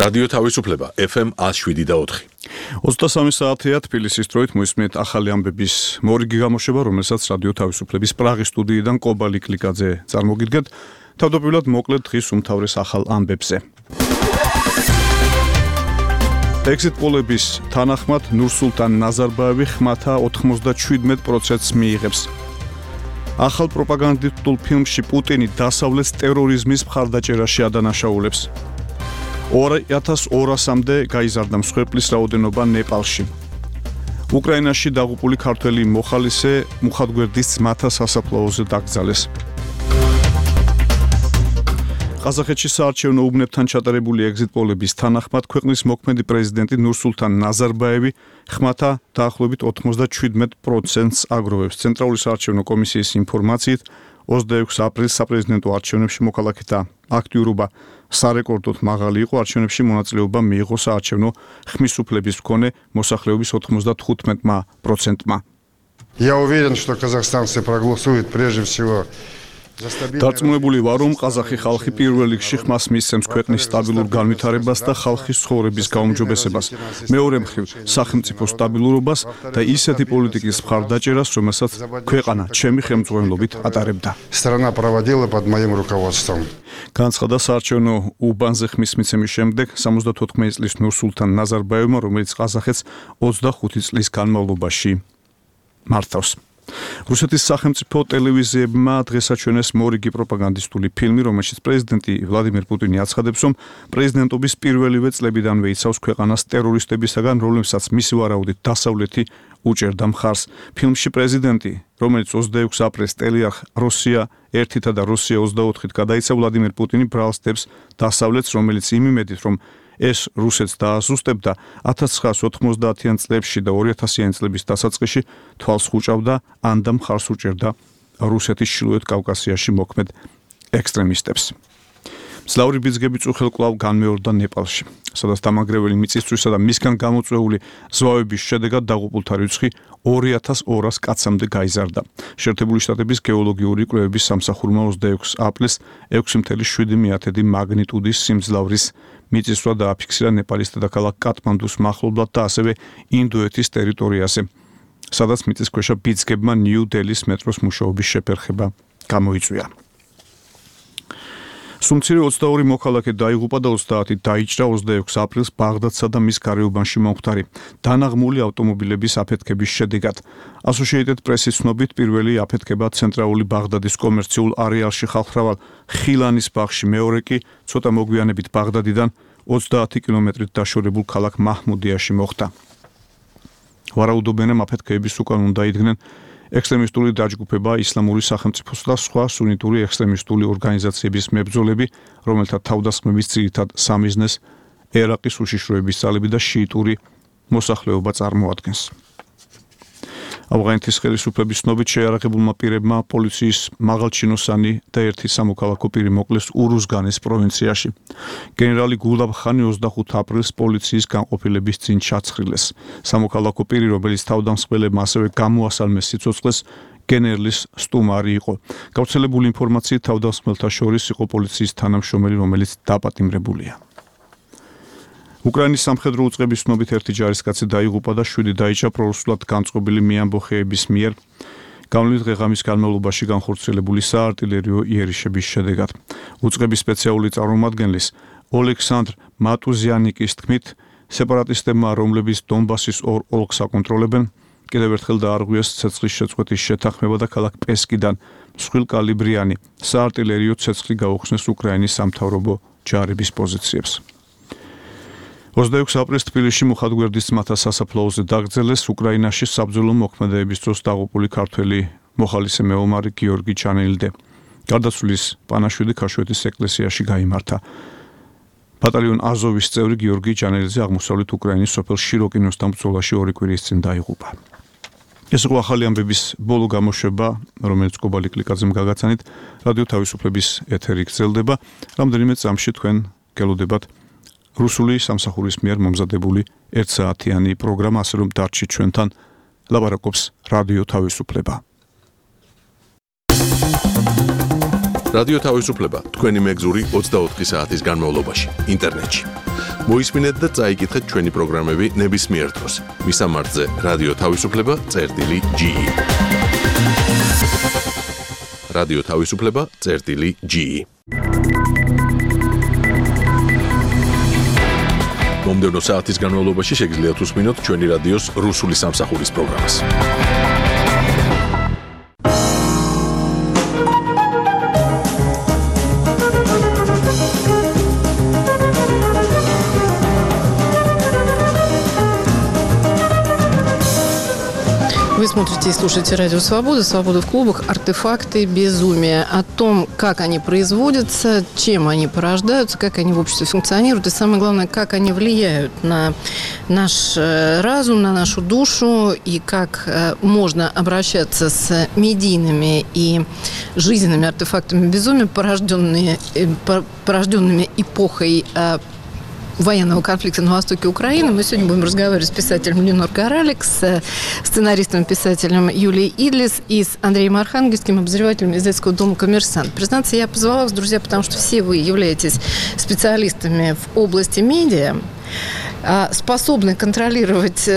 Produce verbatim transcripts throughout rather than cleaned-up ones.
რადიო თავისუფლება ეფ ემ one oh seven და four. ოცდასამი საათია თბილისის დროით მოისმენთ ახალი ამბების მორიგი გამოშვება, რომელსაც რადიო თავისუფლების პრაღის სტუდიიდან კობა ლიკლიკაძე წარმოგიდგენთ. თავდაპირველად მოკლედ დღის უმთავრეს ახალ ამბებზე. ექსიტ პოლების თანახმად ნურსულთან ნაზარბაევი ხმათა ოთხმოცდაშვიდმეტ პროცენტს მიიღებს. ახალ პროპაგანდისტულ ფილმში პუტინი დასავლეთს ტერორიზმის მხარდაჭერაში ადანაშაულებს. ორი ათას ორასამდე გაიზარდა მსხვერპლის რაოდენობა ნეპალში. უკრაინაში დაღუპული ქართველი მოხალისე მუხათგვერდის ძმათა სასაფლაოზე დაკრძალეს. ყაზახეთში საარჩევნო უბნებთან ჩატარებული ეგზიტ პოლების თანახმად ქვეყნის მოქმედი პრეზიდენტი ნურსულთან ნაზარბაევი ხმათა დაახლოებით ოთხმოცდაშვიდმეტ პროცენტს აგროვებს. ცენტრალური საარჩევნო კომისიის ინფორმაციით ოცდაექვსი აპრილის საპრეზიდენტო არჩევნებში მოქალაქეთა აქტიურობა სარეკორდოდ მაღალი იყო. არჩევნებში მონაწილეობა მიიღო საარჩევნო ხმისუფლების მქონე მოსახლეობის ოთხმოცდათხუთმეტ პროცენტმა. Я уверен, что казахстанцы проголосуют прежде всего. დარწმუნებული ვარ, რომ ყაზახი ხალხი პირველ რიგში ხმას მისცემს ქვეყნის სტაბილურ განვითარებას და ხალხის ცხოვრების გაუმჯობესებას. მეორე მხრივ, სახელმწიფო სტაბილურობას და ისეთი პოლიტიკის მხარდაჭერას, რომელსაც ქვეყანა ჩემი ხელმძღვანელობით ატარებდა. Страна проводила под моим руководством. განცხადა საარჩევნო უბანზე ხმის მიცემის შემდეგ სამოცდათოთხმეტი წლის ნურსულთან ნაზარბაევმა, რომელიც ყაზახეთს ოცდახუთი წლის განმავლობაში მართავს. რუსეთის სახელმწიფო ტელევიზიებმა დღეს აჩვენეს მორიგი პროპაგანდისტული ფილმი, რომელშიც პრეზიდენტი ვლადიმერ პუტინი აცხადებს, რომ პრეზიდენტობის პირველივე წლებიდანვე იცავს ქვეყანას ტერორისტებისაგან, რომლებსაც მისი ვარაუდით დასავლეთი უჭერდა მხარს. ფილმში პრეზიდენტი, რომელიც ოცდაექვსი აპრილს ტელეარხ რუსია ერთითა და რუსია ოცდაოთხით გადაიცა, ვლადიმერ პუტინი ბრალს დებს დასავლეთს, რომელიც იმედით, რომ ეს რუსეთს დააზუსტებდა ათას ცხრაასი ოთხმოცდაათიან წლებში და ორი ათასიანი წლების დასაწყისში თვალს ხუჭავდა ან და მხარს უჭერდა რუსეთის ჩრდილოეთ კავკასიაში მოქმედ ექსტრემისტებს. მძლავრი ბიძგები წუხელ კვლავ განმეორდა ნეპალში, სადაც დამანგრეველი მიწისძვრისა და მისგან გამოწვეული ზვავების შედეგად დაღუპულთა რიცხვი ორი ათას ორას კაცამდე გაიზარდა. შეერთებული შტატების გეოლოგიური კვლევების სამსახურმა ოცდაექვსი აპრილს ექვსი ათას შვიდი მაგნიტუდის სიმძლავრის მიწისძვრა დააფიქსირა ნეპალის დედაქალაქ კატმანდუს მახლობლად და ასევე ინდოეთის ტერიტორიაზე, სადაც მიწისქვეშა ბიძგებმა ნიუ-დელის მეტროს მუშაობის შეფერხება გამოიწვია. სუმცირე ოცდაორი მოქალაქე დაიღუპა და ოცდაათი დაიჭრა ოცდაექვსი აპრილს ბაღდადსა და მის გარეუბანში მომხდარი დანაღმული ავტომობილების აფეთქების შედეგად. Associated Press-ის ცნობით პირველი აფეთქება ცენტრალური ბაღდადის კომერციულ არეალში ხალხმრავალ ხილანის ბაღში, მეორე კი ცოტა მოგვიანებით ბაღდადიდან ოცდაათი კილომეტრით დაშორებულ ქალაქ მაჰმუდიაში მოხდა. ვარაუდობენ, რომ აფეთქების უკან უნდა იდგნენ ექსტრემისტული დაჯგუფება ისლამური სახელმწიფოს და სხვა სუნიტური ექსტრემისტული ორგანიზაციების მებრძოლები, რომელთა თავდასხმების ძირითად სამიზნეს ერაყის უშიშროების ძალები და შიიტური მოსახლეობა წარმოადგენს. ავღანეთის ხელისუფლების ცნობით შეიარაღებულმა პირებმა პოლიციის მაღალჩინოსანი და ერთი სამოქალაქო პირი მოკლეს ურუზგანის პროვინციაში. გენერალი გულაბ ხანი ოცდახუთი აპრილს პოლიციის განყოფილების წინ ჩაცხრილეს. სამოქალაქო პირი, რომელიც თავდამსხმელებმა ასევე გამოასალმეს სიცოცხლეს, გენერლის სტუმარი იყო. გავრცელებული ინფორმაციით თავდამსხმელთა შორის იყო პოლიციის თანამშრომელი, რომელიც დაპატიმრებულია. უკრაინის სამხედრო უწყების ცნობით ერთი ჯარისკაცი დაიღუპა და შვიდი დაიჭრა პრორუსულად განწყობილი მიამბოხეების მიერ გავლენით ღეღამის განმავლობაში განხორციელებული საარტილერიო იერიშების შედეგად. უწყების სპეციალური წარმომადგენლის ოლექსანდრ მატუზიანიკის თქმით, სეპარატისტებმა, რომლებიც დონბასის ორ ოლქს აკონტროლებენ, კიდევ ერთხელ დაარღვიეს ცეცხლის შეწყვეტის შეთანხმება და ქალაქ პესკიდან მსხვილკალიბრიანი საარტილერიო ცეცხლი გაუხსნეს უკრაინის სამთავრობო ჯარების პოზიციებს. ოცდაექვსი აპრილს თბილისში მუხათგვერდის ძმათა სასაფლაოზე დაკრძალეს უკრაინაში საბრძოლო მოქმედებების დროს დაღუპული ქართველი მოხალისე მეომარი გიორგი ჩანელიდე. გარდაცვლის პანაშვიდი ქაშვეთის ეკლესიაში გაიმართა. ბატალიონ აზოვის წევრი გიორგი ჩანელიძე აღმოსავლეთ უკრაინის სოფელ შიროკინოსთან ბრძოლაში ორი კვირის წინ დაიღუპა. ეს იყო ახალი ამბების ბოლო გამოშვება, რომელიც კობა ლიკლიკაძემ გაგაცანით. რადიო თავისუფლების ეთერი გრძელდება. რამდენიმე წამში თქვენ გელოდებათ რუსული სამსახურის მიერ მომზადებული ერთსაათიანი პროგრამა, ასე რომ დარჩით ჩვენთან, ლაპარაკობს რადიო თავისუფლება. რადიო თავისუფლება თქვენი მეგზური ოცდაოთხი საათის განმავლობაში ინტერნეტში. მოისმინეთ და წაიკითხეთ ჩვენი პროგრამები ნებისმიერ დროს. მისამართზე რადიო თავისუფლება წერტილი ჯი. რადიო თავისუფლება წერტილი ჯი. მომდევნო საათის განმავლობაში შეგიძლიათ უსმინოთ ჩვენი რადიოს რუსული სამსახურის პროგრამას. Вы смотрите и слушаете Радио Свобода, Свобода в клубах, артефакты безумия. О том, как они производятся, чем они порождаются, как они в обществе функционируют и, самое главное, как они влияют на наш разум, на нашу душу и как можно обращаться с медийными и жизненными артефактами безумия, порожденными, порожденными эпохой военного конфликта на востоке Украины. Мы сегодня будем разговаривать с писателем Ленор Коралик, с сценаристом и писателем Юлией Идлис и с Андреем Архангельским, обозревателем издательского дома «Коммерсант». Признаться, я позвала вас, друзья, потому что все вы являетесь специалистами в области медиа, способны контролировать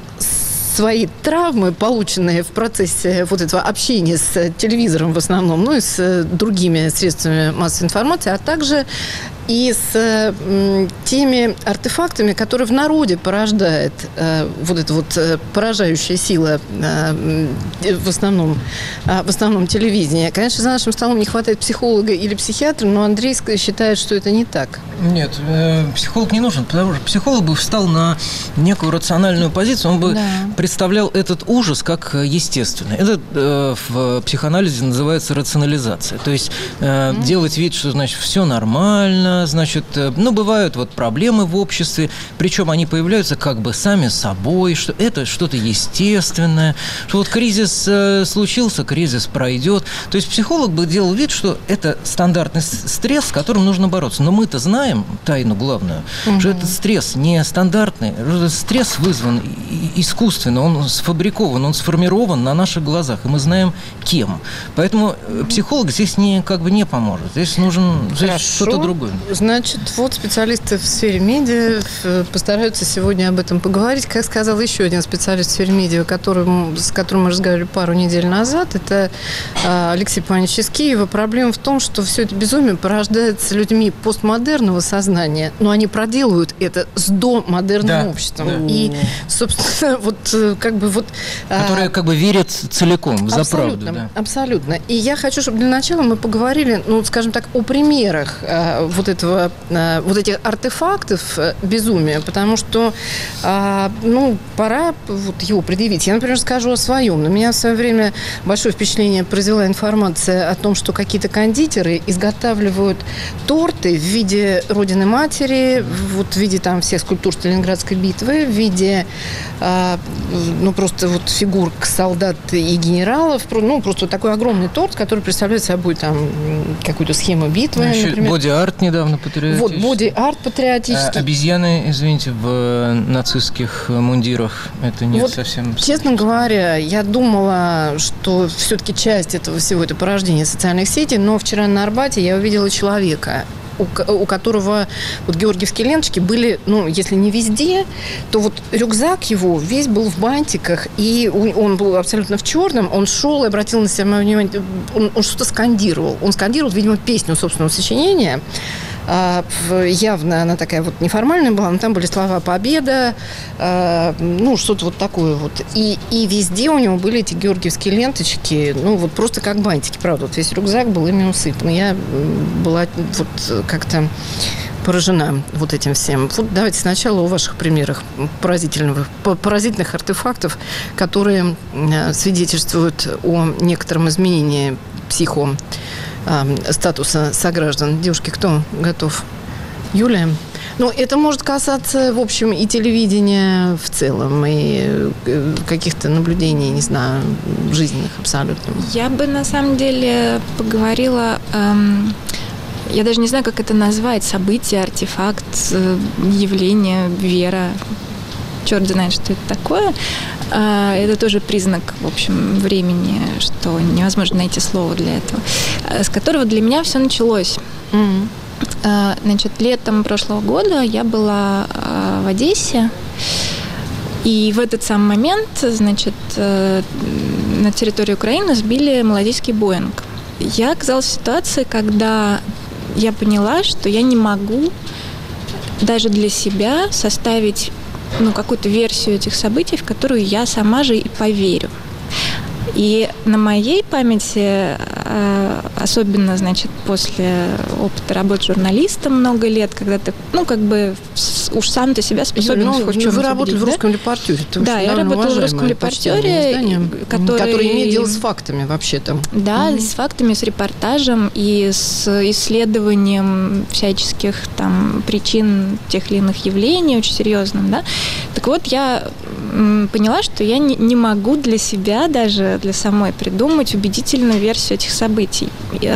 свои травмы, полученные в процессе вот этого общения с телевизором в основном, ну и с другими средствами массовой информации, а также и с э, теми артефактами, которые в народе порождает э, вот эта вот э, поражающая сила э, в основном, э, в основном телевидения. Конечно, за нашим столом не хватает психолога или психиатра, но Андрей считает, что это не так. Нет, э, психолог не нужен, потому что психолог бы встал на некую рациональную позицию, он бы да. представлял этот ужас как естественный. Это э, в психоанализе называется рационализация. То есть э, mm-hmm. делать вид, что, значит, все нормально, значит, ну, бывают вот проблемы в обществе, причем они появляются как бы сами собой, что это что-то естественное, что вот кризис э, случился, кризис пройдет. То есть психолог бы делал вид, что это стандартный стресс, с которым нужно бороться. Но мы-то знаем тайну главную, угу. что этот стресс не стандартный, стресс вызван искусственно, он сфабрикован, он сформирован на наших глазах, и мы знаем кем. Поэтому психолог здесь не, как бы не поможет. Здесь нужен здесь что-то другое. Значит, вот специалисты в сфере медиа постараются сегодня об этом поговорить. Как сказал еще один специалист в сфере медиа, которым, с которым мы разговаривали пару недель назад, это Алексей Павлович Искиев. Проблема в том, что все это безумие порождается людьми постмодерного сознания, но они проделывают это с домодерным да, обществом. Да. И, собственно, вот как бы вот... Которые как бы верят целиком, за правду. Да. Абсолютно. И я хочу, чтобы для начала мы поговорили, ну, скажем так, о примерах вот этого, вот этих артефактов безумия, потому что, ну, пора вот его предъявить. Я, например, скажу о своем. На меня в свое время большое впечатление произвела информация о том, что какие-то кондитеры изготавливают торты в виде Родины Матери, вот в виде там всех скульптур Сталинградской битвы, в виде, ну, просто вот фигур солдат и генералов, ну, просто вот такой огромный торт, который представляет собой там какую-то схему битвы, ну, например. Боди-арт недавно патриотический. Вот, боди-арт патриотический. А, обезьяны, извините, в нацистских мундирах. Это не вот, совсем... Честно говоря, я думала, что все-таки часть этого всего это порождение социальных сетей, но вчера на Арбате я увидела человека, у, у которого вот георгиевские ленточки были, ну, если не везде, то вот рюкзак его весь был в бантиках, и он был абсолютно в черном, он шел и обратил на себя мое внимание, он, он что-то скандировал. Он скандировал, видимо, песню собственного сочинения. А, явно она такая вот неформальная была, но там были слова «победа», а, ну, что-то вот такое вот. И, и везде у него были эти георгиевские ленточки, ну, вот просто как бантики, правда. Вот весь рюкзак был ими усыпан. Я была вот как-то поражена вот этим всем. Вот давайте сначала о ваших примерах поразительных, поразительных артефактов, которые свидетельствуют о некотором изменении психо статуса сограждан. Девушки, кто готов? Юлия? Ну, это может касаться, в общем, и телевидения в целом, и каких-то наблюдений, не знаю, жизненных абсолютно. Я бы, на самом деле, поговорила... Эм, я даже не знаю, как это назвать. Событие, артефакт, явление, вера. Черт знает, что это такое. Это тоже признак, в общем, времени, что невозможно найти слово для этого. С которого для меня все началось. Mm-hmm. Значит, летом прошлого года я была в Одессе, и в этот самый момент, значит, на территории Украины сбили малазийский Боинг. Я оказалась в ситуации, когда я поняла, что я не могу даже для себя составить, ну, какую-то версию этих событий, в которую я сама же и поверю. И на моей памяти, особенно, значит, после опыта работы журналистом много лет, когда ты, ну, как бы уж сам ты себя способен ну, хоть в чем-то Вы работали убедить, в «Русском да? репортере». Да, я работала в «Русском репортере», который... который имеет дело с фактами вообще-то. Да, mm-hmm. с фактами, с репортажем и с исследованием всяческих там причин тех или иных явлений очень серьезным, да. Так вот, я поняла, что я не, не могу для себя даже, для самой придумать убедительную версию этих событий.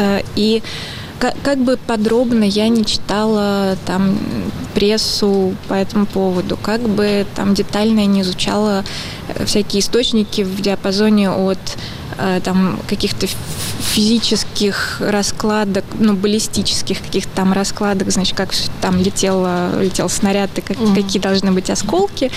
И как, как бы подробно я не читала там прессу по этому поводу, как бы там детально я не изучала всякие источники в диапазоне от там каких-то физических раскладок, ну, баллистических каких-то там раскладок, значит, как там летел, летел снаряд и как, mm-hmm. какие должны быть осколки,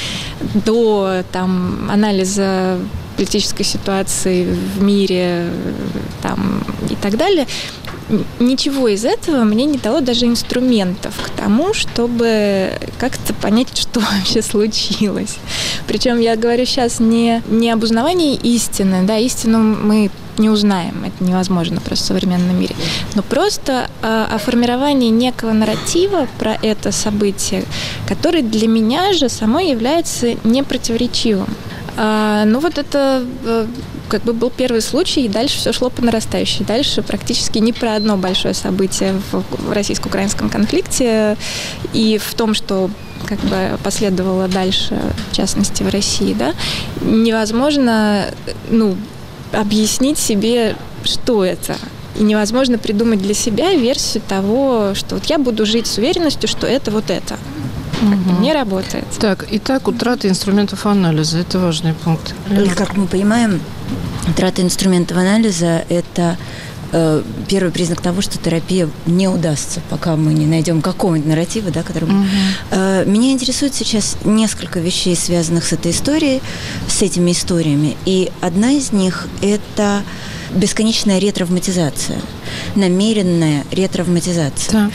до там анализа политической ситуации в мире там, и так далее. Ничего из этого мне не дало даже инструментов к тому, чтобы как-то понять, что вообще случилось. Причем я говорю сейчас не, не об узнавании истины, да, истину мы не узнаем, это невозможно просто в современном мире, но просто о, о формировании некого нарратива про это событие, который для меня же самой является непротиворечивым. А, ну вот это как бы был первый случай, и дальше все шло по нарастающей. Дальше практически не про одно большое событие в российско-украинском конфликте и в том, что как бы последовало дальше, в частности, в России, да, невозможно, ну, объяснить себе, что это. И невозможно придумать для себя версию того, что вот я буду жить с уверенностью, что это вот это. Угу. Не работает. Так, итак, утрата инструментов анализа – это важный пункт. И, как мы понимаем, утрата инструментов анализа – это э, первый признак того, что терапия не удастся, пока мы не найдем какого-нибудь нарратива, да, который... Угу. Э, меня интересует сейчас несколько вещей, связанных с этой историей, с этими историями. И одна из них – это бесконечная ретравматизация, намеренная ретравматизация. Так.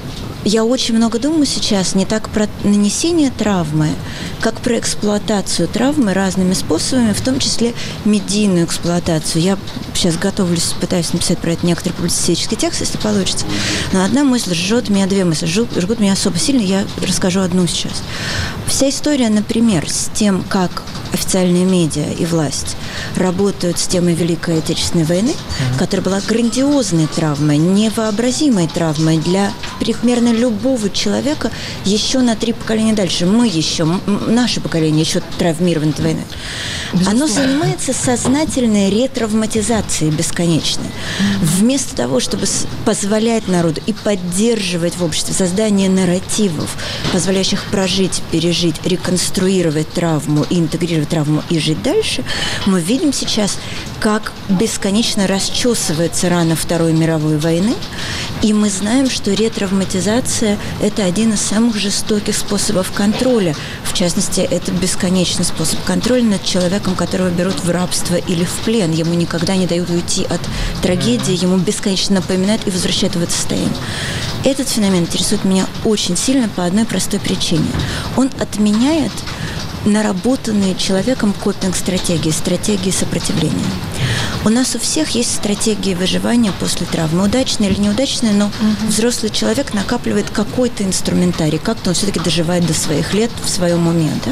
Я очень много думаю сейчас не так про нанесение травмы, как про эксплуатацию травмы разными способами, в том числе медийную эксплуатацию. Я сейчас готовлюсь, пытаюсь написать про это некоторый публицистический текст, если получится. Но одна мысль жжет меня, две мысли жгут меня особо сильно, я расскажу одну сейчас. Вся история, например, с тем, как официальные медиа и власть работают с темой Великой Отечественной войны, mm-hmm. которая была грандиозной травмой, невообразимой травмой для примерно любого человека еще на три поколения дальше. Мы еще, наше поколение еще травмировано этой войной. Безусловно. Оно занимается сознательной ретравматизацией бесконечной. Mm-hmm. Вместо того, чтобы позволять народу и поддерживать в обществе создание нарративов, позволяющих прожить, пережить, реконструировать травму и интегрировать травму и жить дальше, мы видим сейчас, как бесконечно расчесывается рана Второй мировой войны, и мы знаем, что ретравматизация – это один из самых жестоких способов контроля. В частности, это бесконечный способ контроля над человеком, которого берут в рабство или в плен. Ему никогда не дают уйти от трагедии, ему бесконечно напоминают и возвращают в это состояние. Этот феномен интересует меня очень сильно по одной простой причине. Он отменяет наработанные человеком копинг-стратегии, стратегии сопротивления. У нас у всех есть стратегии выживания после травмы. Удачные или неудачные, но угу. взрослый человек накапливает какой-то инструментарий, как-то он все-таки доживает до своих лет в своем уме. Да?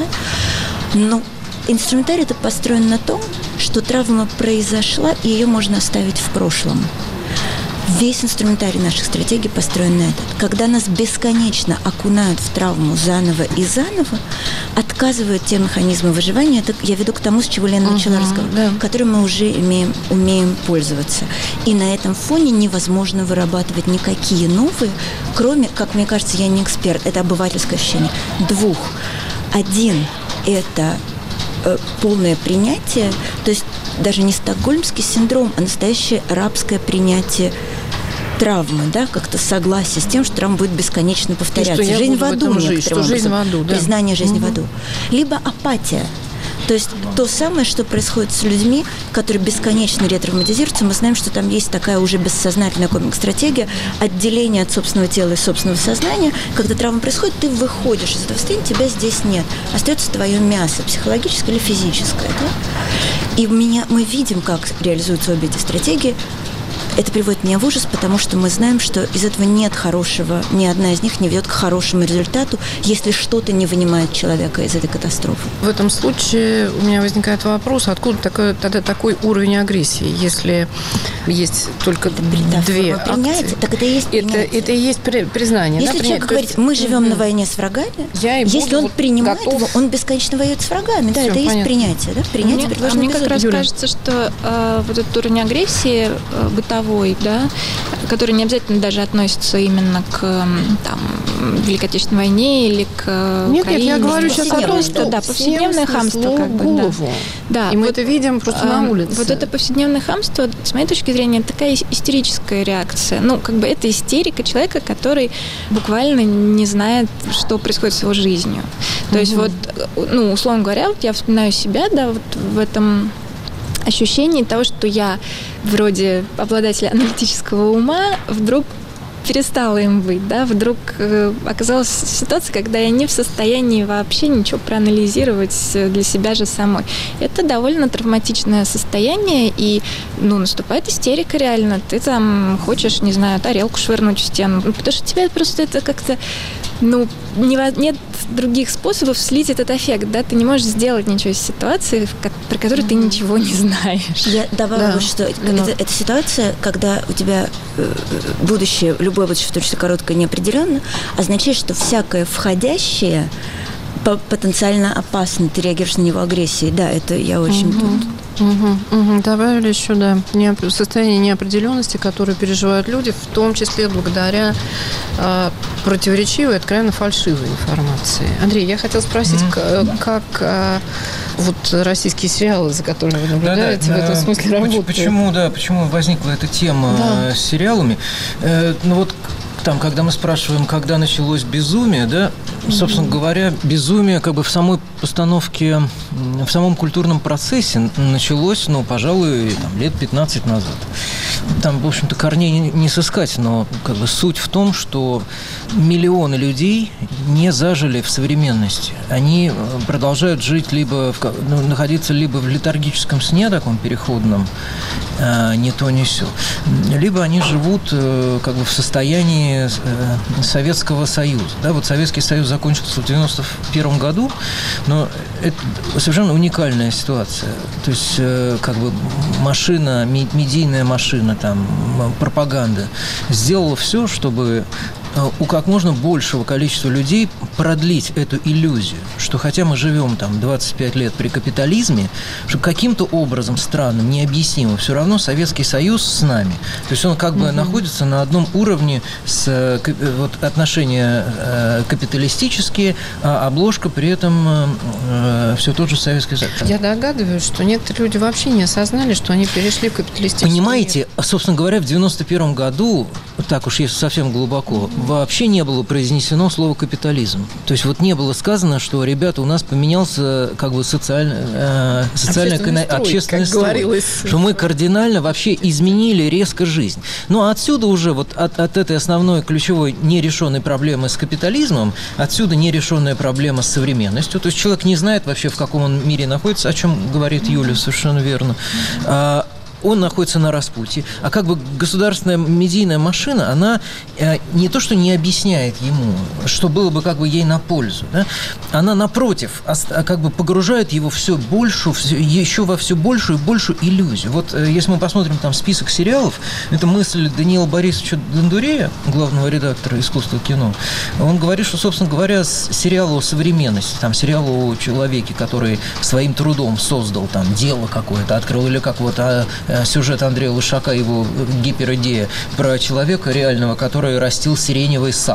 Но инструментарий это построен на том, что травма произошла, и ее можно оставить в прошлом. Весь инструментарий наших стратегий построен на этом. Когда нас бесконечно окунают в травму заново и заново, отказывают те механизмы выживания, это я веду к тому, с чего Лена начала uh-huh, разговор, да. которым мы уже имеем, умеем пользоваться. И на этом фоне невозможно вырабатывать никакие новые, кроме, как мне кажется, я не эксперт, это обывательское ощущение, двух. Один – это э, полное принятие, то есть даже не стокгольмский синдром, а настоящее рабское принятие травмы, да, как-то согласие с тем, что травма будет бесконечно повторяться. И что жизнь в аду, жить, что жизнь в аду, да. Признание жизни угу. в аду. Либо апатия. То есть то самое, что происходит с людьми, которые бесконечно ретравматизируются. Мы знаем, что там есть такая уже бессознательная комик-стратегия отделения от собственного тела и собственного сознания. Когда травма происходит, ты выходишь из этого состояния, тебя здесь нет. Остается твое мясо, психологическое или физическое. Да? И меня, мы видим, как реализуются обе эти стратегии. Это приводит меня в ужас, потому что мы знаем, что из этого нет хорошего, ни одна из них не ведет к хорошему результату, если что-то не вынимает человека из этой катастрофы. В этом случае у меня возникает вопрос, откуда такой, тогда такой уровень агрессии, если есть только да, две акции? Так это и есть это, это и есть признание. Если да, человек говорит, мы живем mm-hmm. на войне с врагами, я если он вот принимает готов... его, он бесконечно воюет с врагами. Да, Все, это и есть понятно. принятие. Да? Принятие мне, а мне как раз Юля. кажется, что э, вот этот уровень агрессии э, бытовой, да, который не обязательно даже относится именно к там, Великой Отечественной войне или к нет, Украине. Нет, я говорю сейчас о том, что да, повседневное хамство. Как бы, голову. Да. Да, и мы вот, это видим просто на улице. Вот это повседневное хамство, с моей точки зрения, такая истерическая реакция. Ну, как бы это истерика человека, который буквально не знает, что происходит с его жизнью. То mm-hmm. есть вот, ну, условно говоря, вот я вспоминаю себя, да, вот в этом ощущении того, что я вроде обладателя аналитического ума вдруг перестала им быть, да, вдруг э, оказалась ситуация, когда я не в состоянии вообще ничего проанализировать для себя же самой. Это довольно травматичное состояние, и, ну, наступает истерика реально. Ты там хочешь, не знаю, тарелку швырнуть в стену, потому что тебя просто это как-то, ну, не, нет других способов слить этот эффект, да, ты не можешь сделать ничего из ситуации, про которую ты ничего не знаешь. Я добавлю, да. что это, это ситуация, когда у тебя будущее, любое будущее, в том числе короткое, неопределенно, означает, что всякое входящее потенциально опасно, ты реагируешь на него агрессией. Да, это я очень угу. тут. Угу, угу. Добавили еще, да, состояние неопределенности, которое переживают люди, в том числе благодаря э, противоречивой, откровенно фальшивой информации. Андрей, я хотела спросить, mm-hmm. как, как э, вот российские сериалы, за которыми вы наблюдаете, да, да, в этом смысле работают? Почему, да, почему возникла эта тема да. с сериалами? Э, ну вот там, когда мы спрашиваем, когда началось безумие, да, собственно говоря, безумие как бы в самой постановке, в самом культурном процессе началось, ну, пожалуй, там, лет пятнадцать назад. Там, в общем-то, корней не сыскать, но как бы суть в том, что миллионы людей не зажили в современности. Они продолжают жить либо, в, ну, находиться либо в летаргическом сне таком переходном, э, не то, не сё, либо они живут э, как бы в состоянии э, Советского Союза. Да, вот Советский Союз закончился в девяносто первом году, но это совершенно уникальная ситуация. То есть, э, как бы машина, медийная машина, там, пропаганда сделала все, чтобы у как можно большего количества людей продлить эту иллюзию, что хотя мы живем там двадцать пять лет при капитализме, что каким-то образом странным, необъяснимым, все равно Советский Союз с нами. То есть он как бы угу. находится на одном уровне с вот, отношения э, капиталистические, а обложка при этом э, все тот же Советский Союз. Я догадываюсь, что некоторые люди вообще не осознали, что они перешли в капиталистический Понимаете, мир. собственно говоря, в девяносто первом году, так уж если совсем глубоко, вообще не было произнесено слово «капитализм». То есть вот не было сказано, что, ребята, у нас поменялся как бы социально, э, социальный общественный строй, общественный строй, что мы кардинально вообще изменили резко жизнь. Ну, а отсюда уже вот от, от этой основной ключевой нерешенной проблемы с капитализмом, отсюда нерешенная проблема с современностью. То есть человек не знает вообще, в каком он мире находится, о чем говорит Юля совершенно верно. А, он находится на распутье, а как бы государственная медийная машина, она э, не то, что не объясняет ему, что было бы как бы ей на пользу, да? Она, напротив, ост- как бы погружает его все больше, все, еще во все большую и большую иллюзию. Вот э, если мы посмотрим там список сериалов, это мысль Даниила Борисовича Дондурея, главного редактора «Искусства кино», он говорит, что, собственно говоря, сериал о современности, там сериал о человеке, который своим трудом создал там дело какое-то, открыл или как вот а, сюжет Андрея Лошака, его гиперидея про человека реального, который растил сиреневый сад.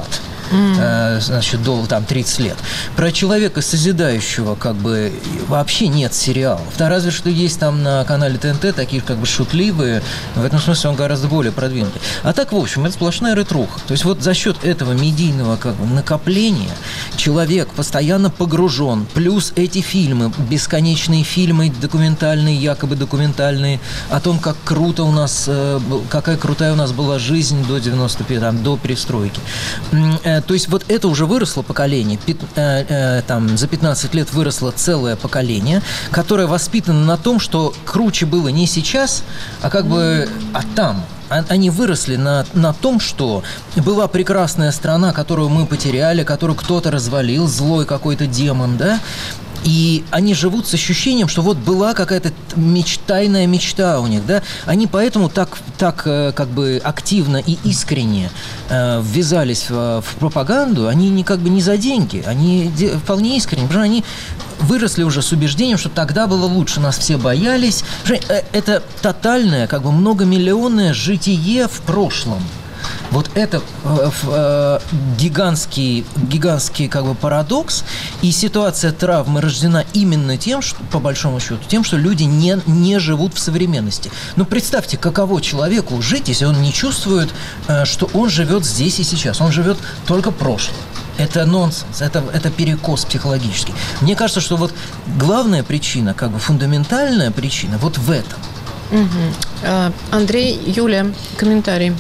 mm. значит, до там, тридцать лет. Про человека созидающего как бы вообще нет сериалов. Да, разве что есть там на канале ТНТ такие как бы шутливые, в этом смысле он гораздо более продвинутый. А так, в общем, это сплошная ретруха. То есть вот за счет этого медийного как бы накопления человек постоянно погружен, плюс эти фильмы, бесконечные фильмы, документальные, якобы документальные, о том, как круто у нас, какая крутая у нас была жизнь до девяносто пятого, там, до перестройки. То есть вот это уже выросло поколение, там, за пятнадцать лет выросло целое поколение, которое воспитано на том, что круче было не сейчас, а как бы а там. Они выросли на, на том, что была прекрасная страна, которую мы потеряли, которую кто-то развалил, злой какой-то демон, да? И они живут с ощущением, что вот была какая-то меч, тайная мечта у них, да? Они поэтому так, так как бы активно и искренне э, ввязались в, в пропаганду, они не, как бы не за деньги, они де, вполне искренне, потому что они выросли уже с убеждением, что тогда было лучше, нас все боялись. Это тотальное, как бы многомиллионное житие в прошлом. Вот это э, э, гигантский, гигантский как бы парадокс, и ситуация травмы рождена именно тем, что, по большому счету, тем, что люди не, не живут в современности. Ну, представьте, каково человеку жить, если он не чувствует, э, что он живет здесь и сейчас, он живет только прошлым. Это нонсенс, это, это перекос психологический. Мне кажется, что вот главная причина, как бы фундаментальная причина вот в этом. Угу. Андрей, Юля, комментарий.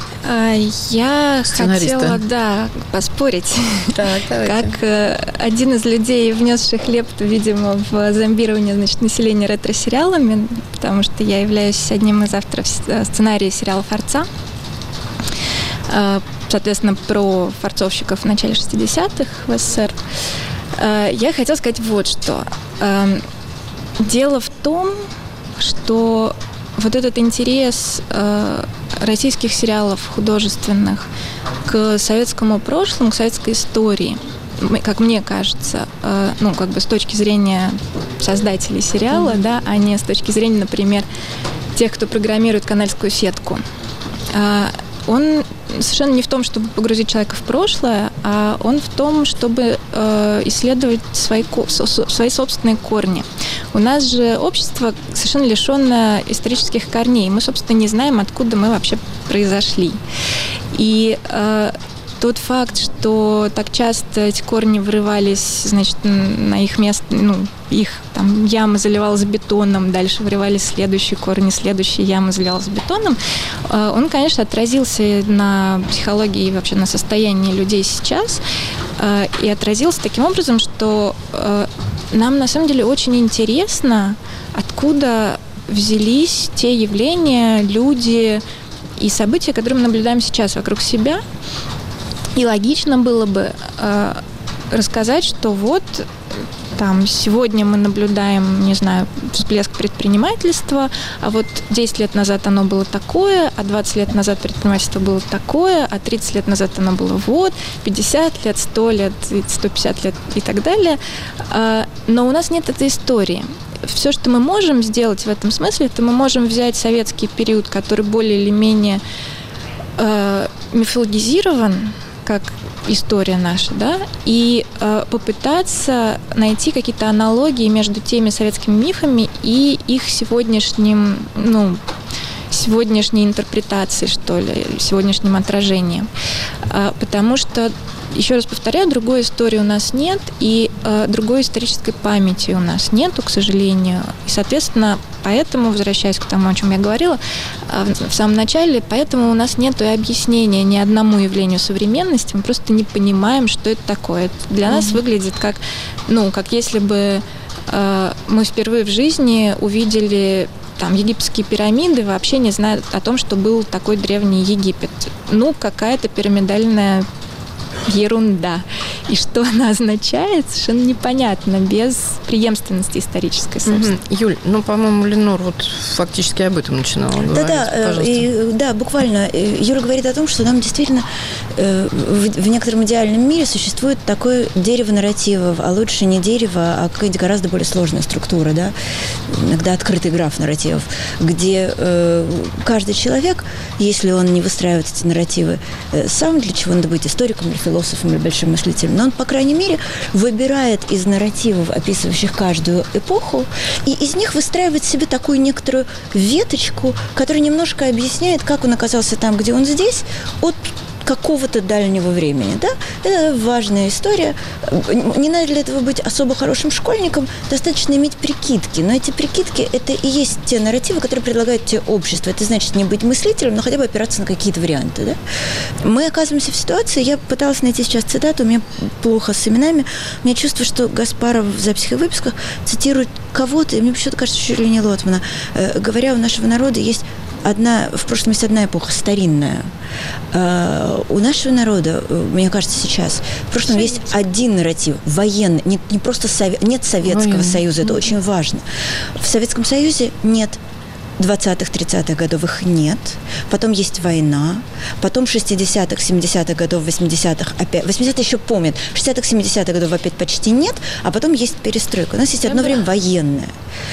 Я хотела, да, поспорить. Так, как один из людей, внесших лепту, видимо, в зомбирование, значит, населения ретро-сериалами, потому что я являюсь одним из авторов сценария сериала «Форца», соответственно, про форцовщиков в начале шестидесятых в СССР. Я хотела сказать вот что. Дело в том, что вот этот интерес э, российских сериалов художественных к советскому прошлому, к советской истории, как мне кажется, э, ну, как бы с точки зрения создателей сериала, mm-hmm. да, а не с точки зрения, например, тех, кто программирует канальскую сетку, э, он совершенно не в том, чтобы погрузить человека в прошлое, а он в том, чтобы э, исследовать свои, свои собственные корни. У нас же общество совершенно лишенное исторических корней. Мы, собственно, не знаем, откуда мы вообще произошли. И э, тот факт, что так часто эти корни врывались, значит, на их место, ну, их там яма заливалась бетоном, дальше врывались следующие корни, следующие ямы заливалась бетоном, он, конечно, отразился на психологии и вообще на состоянии людей сейчас, и отразился таким образом, что нам на самом деле очень интересно, откуда взялись те явления, люди и события, которые мы наблюдаем сейчас вокруг себя. И логично было бы э, рассказать, что вот там сегодня мы наблюдаем, не знаю, всплеск предпринимательства, а вот десять лет назад оно было такое, а двадцать лет назад предпринимательство было такое, а тридцать лет назад оно было вот, пятьдесят лет, сто лет, сто пятьдесят лет и так далее. Э, но у нас нет этой истории. Все, что мы можем сделать в этом смысле, это мы можем взять советский период, который более или менее э, мифологизирован, как история наша, да, и э, попытаться найти какие-то аналогии между теми советскими мифами и их сегодняшним, ну, сегодняшней интерпретацией, что ли, сегодняшним отражением. Э, потому что, еще раз повторяю, другой истории у нас нет, и э, другой исторической памяти у нас нету, к сожалению. И, соответственно, поэтому, возвращаясь к тому, о чем я говорила э, в самом начале, поэтому у нас нету и объяснения ни одному явлению современности. Мы просто не понимаем, что это такое. Это для mm-hmm. нас выглядит как, ну, как если бы э, мы впервые в жизни увидели там египетские пирамиды, вообще не зная о том, что был такой древний Египет. Ну, какая-то пирамидальная ерунда. и что она означает, совершенно непонятно, без преемственности исторической, собственно. Mm-hmm. Юль, ну, по-моему, Ленор вот фактически об этом начинала говорить. Да-да, и, да, буквально. Юра говорит о том, что нам действительно э, в, в некотором идеальном мире существует такое дерево нарративов, а лучше не дерево, а какая-нибудь гораздо более сложная структура, да, иногда открытый граф нарративов, где э, каждый человек, если он не выстраивает эти нарративы, э, сам для чего надо быть историком или философом или большим мыслителем, но он, по крайней мере, выбирает из нарративов, описывающих каждую эпоху, и из них выстраивает себе такую некоторую веточку, которая немножко объясняет, как он оказался там, где он здесь, от какого-то дальнего времени, да? Это важная история. Не надо для этого быть особо хорошим школьником, достаточно иметь прикидки. Но эти прикидки – это и есть те нарративы, которые предлагают тебе общество. Это значит не быть мыслителем, но хотя бы опираться на какие-то варианты, да? Мы оказываемся в ситуации, я пыталась найти сейчас цитату, у меня плохо с именами, у меня чувство, что Гаспаров в записях и выписках цитирует кого-то, и мне почему-то кажется, чуть ли не Лотмана. Говоря, у нашего народа есть одна, в прошлом есть одна эпоха, старинная. Uh, у нашего народа, мне кажется, сейчас, в прошлом есть один нарратив, военный, не, не просто совет, нет Советского Военный. Союза, это очень важно. В Советском Союзе нет двадцатых-тридцатых годов, их нет. Потом есть война. Потом шестидесятых, семидесятых годов, восьмидесятых опять. восьмидесятые еще помнят. шестидесятых, семидесятых годов опять почти нет. А потом есть перестройка. У нас есть одно время военное.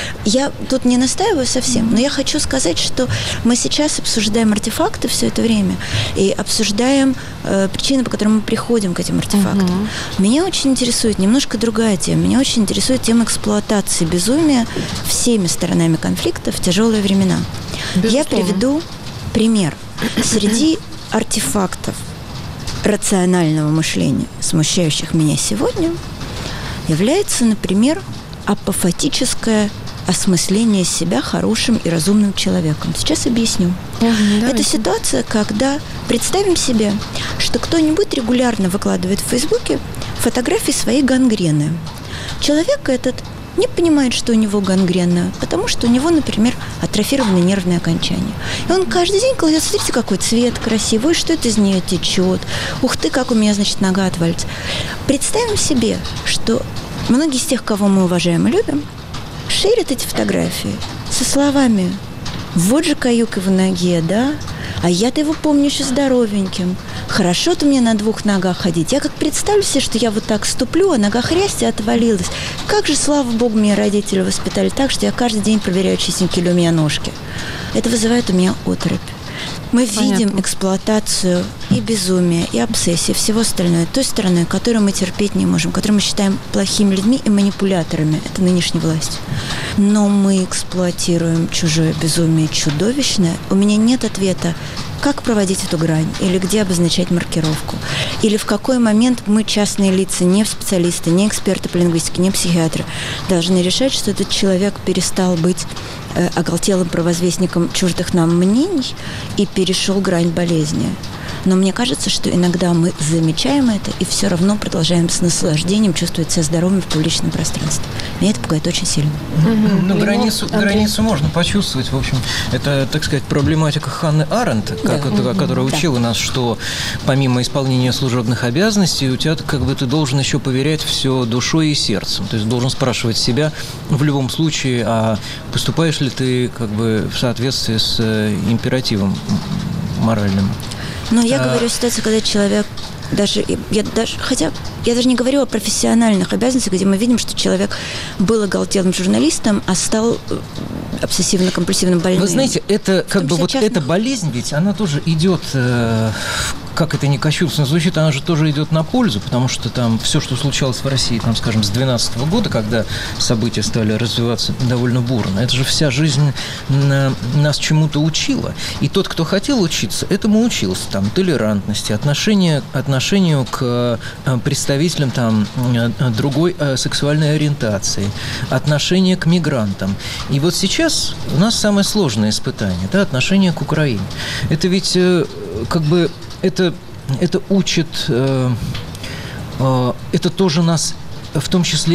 Я тут не настаиваю совсем, но я хочу сказать, что мы сейчас обсуждаем артефакты все это время и обсуждаем э, причины, по которым мы приходим к этим артефактам. Угу. Меня очень интересует немножко другая тема. Меня очень интересует тема эксплуатации безумия всеми сторонами конфликта в тяжелые времена. Безусловно. Я приведу пример. Среди артефактов рационального мышления, смущающих меня сегодня, является, например, апофатическое осмысление себя хорошим и разумным человеком. Сейчас объясню. Mm-hmm, Это ситуация, когда представим себе, что кто-нибудь регулярно выкладывает в Фейсбуке фотографии своей гангрены. Человек этот не понимает, что у него гангрена, потому что у него, например, атрофированное нервное окончание. И он каждый день кладет, смотрите, какой цвет красивый, что это из нее течет. Ух ты, как у меня, значит, нога отвалится. Представим себе, что многие из тех, кого мы уважаем и любим, шерят эти фотографии со словами «Вот же каюк его ноге, да? А я-то его помню еще здоровеньким. Хорошо-то мне на двух ногах ходить. Я как представлю себе, что я вот так ступлю, а нога хрясть и отвалилась. Как же, слава богу, меня родители воспитали так, что я каждый день проверяю, чистенькие ли у меня ножки. Это вызывает у меня оторопь. Мы Понятно. Видим эксплуатацию и безумие, и обсессии, всего остального той стороны, которую мы терпеть не можем, которую мы считаем плохими людьми и манипуляторами. Это нынешняя власть. Но мы эксплуатируем чужое безумие чудовищное. У меня нет ответа, как проводить эту грань, или где обозначать маркировку, или в какой момент мы, частные лица, не специалисты, не эксперты по лингвистике, не психиатры, должны решать, что этот человек перестал быть э, оголтелым провозвестником чуждых нам мнений и перешел грань болезни. Но мне кажется, что иногда мы замечаем это и все равно продолжаем с наслаждением чувствовать себя здоровыми в публичном пространстве. Меня это пугает очень сильно. Mm-hmm. Ну, границу, границу можно почувствовать. В общем, это, так сказать, проблематика Ханны Аренд, как да. это, mm-hmm. которая учила да. нас, что помимо исполнения служебных обязанностей, у тебя как бы ты должен еще поверять все душой и сердцем. То есть должен спрашивать себя в любом случае, а поступаешь ли ты как бы в соответствии с императивом моральным. Но я а... говорю о ситуации, когда человек даже, я даже, хотя я даже не говорю о профессиональных обязанностях, где мы видим, что человек был оголтелым журналистом, а стал обсессивно-компульсивным больным. Вы знаете, это как бы вот частных... эта болезнь, ведь она тоже идет, э, как это не кощунственно звучит, она же тоже идет на пользу, потому что там все, что случалось в России, там, скажем, с двенадцатого года, когда события стали развиваться довольно бурно, это же вся жизнь на, нас чему-то учила. И тот, кто хотел учиться, этому учился. Там толерантности, отношение, отношению к представителям там, другой сексуальной ориентации, отношение к мигрантам. И вот сейчас у нас самое сложное испытание, да, отношение к Украине. Это ведь как бы это, это учит, это тоже нас в том числе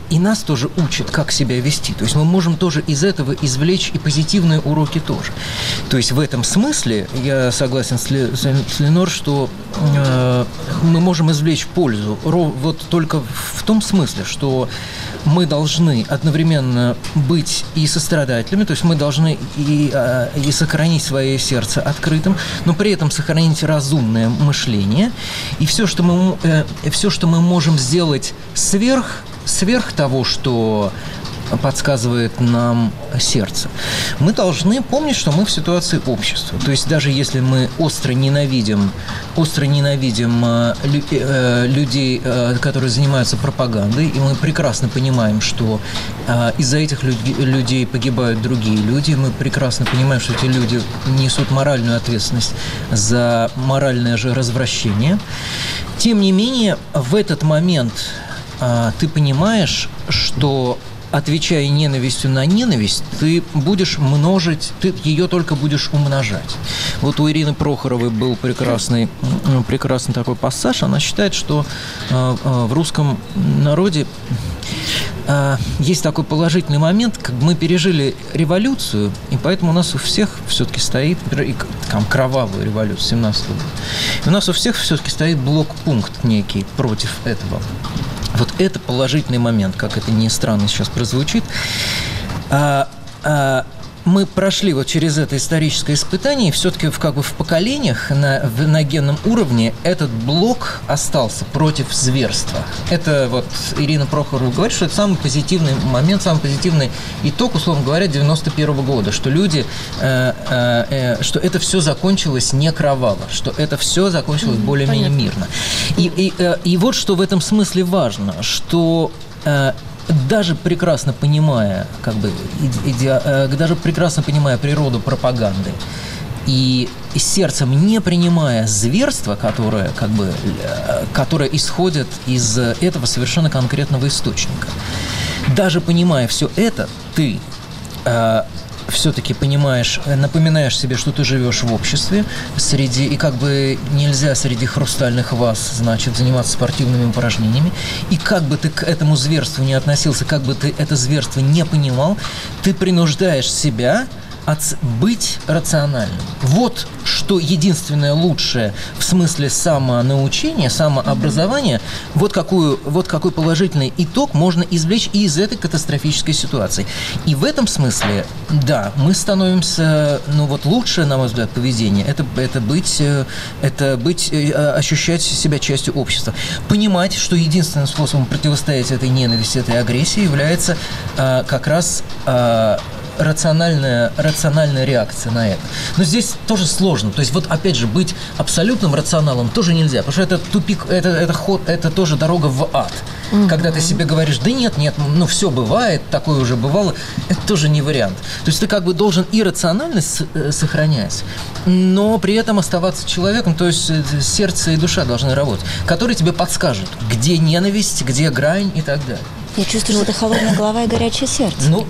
и нас тоже учат, как себя вести. То есть мы можем тоже из этого извлечь и позитивные уроки тоже. То есть в этом смысле я согласен с, Ле, с Ленор, что э, мы можем извлечь пользу вот только в том смысле, что мы должны одновременно быть и сострадателями, то есть мы должны и, и сохранить свое сердце открытым, но при этом сохранить разумное мышление. И все, что мы, э, все, что мы можем сделать сверх, сверх того, что подсказывает нам сердце, мы должны помнить, что мы в ситуации общества. То есть даже если мы остро ненавидим, остро ненавидим э, лю, э, людей, э, которые занимаются пропагандой, и мы прекрасно понимаем, что э, из-за этих люд, людей погибают другие люди, мы прекрасно понимаем, что эти люди несут моральную ответственность за моральное же развращение. Тем не менее, в этот момент э, ты понимаешь, что отвечая ненавистью на ненависть, ты будешь множить, ты ее только будешь умножать. Вот у Ирины Прохоровой был прекрасный, прекрасный такой пассаж. Она считает, что в русском народе есть такой положительный момент, как мы пережили революцию, и поэтому у нас у всех все-таки стоит, там, кровавую революцию семнадцатого года, и у нас у всех все-таки стоит блокпункт некий против этого. Вот это положительный момент, как это ни странно сейчас прозвучит. А, а, мы прошли вот через это историческое испытание, и все-таки в, как бы в поколениях на, в, на генном уровне этот блок остался против зверства. Это вот Ирина Прохорова говорит, что это самый позитивный момент, самый позитивный итог, условно говоря, девяносто первого года, что люди, э, э, э, что это все закончилось не кроваво, что это все закончилось mm-hmm, более-менее мирно. И, и, э, и вот что в этом смысле важно, что э, даже прекрасно понимая, как бы, иде, э, даже прекрасно понимая природу пропаганды и, и сердцем не принимая зверства, которое, как бы, э, которое исходит из этого совершенно конкретного источника, даже понимая все это, ты э, все-таки понимаешь, напоминаешь себе, что ты живешь в обществе, среди, и как бы нельзя среди хрустальных ваз, значит, заниматься спортивными упражнениями, и как бы ты к этому зверству не относился, как бы ты это зверство не понимал, ты принуждаешь себя от, быть рациональным. Вот что единственное лучшее в смысле самонаучения, самообразования, вот, какую, вот какой положительный итог можно извлечь и из этой катастрофической ситуации. И в этом смысле, да, мы становимся, ну вот лучшее, на мой взгляд, поведение, это, это, быть, это быть, ощущать себя частью общества. Понимать, что единственным способом противостоять этой ненависти, этой агрессии является а, как раз а, рациональная, рациональная реакция на это. Но здесь тоже сложно. То есть вот опять же быть абсолютным рационалом тоже нельзя, потому что это тупик, это, это ход, это тоже дорога в ад. Mm-hmm. Когда ты себе говоришь, да нет, нет, ну все бывает, такое уже бывало, это тоже не вариант. То есть ты как бы должен и рациональность сохранять, но при этом оставаться человеком, то есть сердце и душа должны работать, которые тебе подскажут, где ненависть, где грань и так далее. Я чувствую, что это холодная голова и горячее сердце. Ну.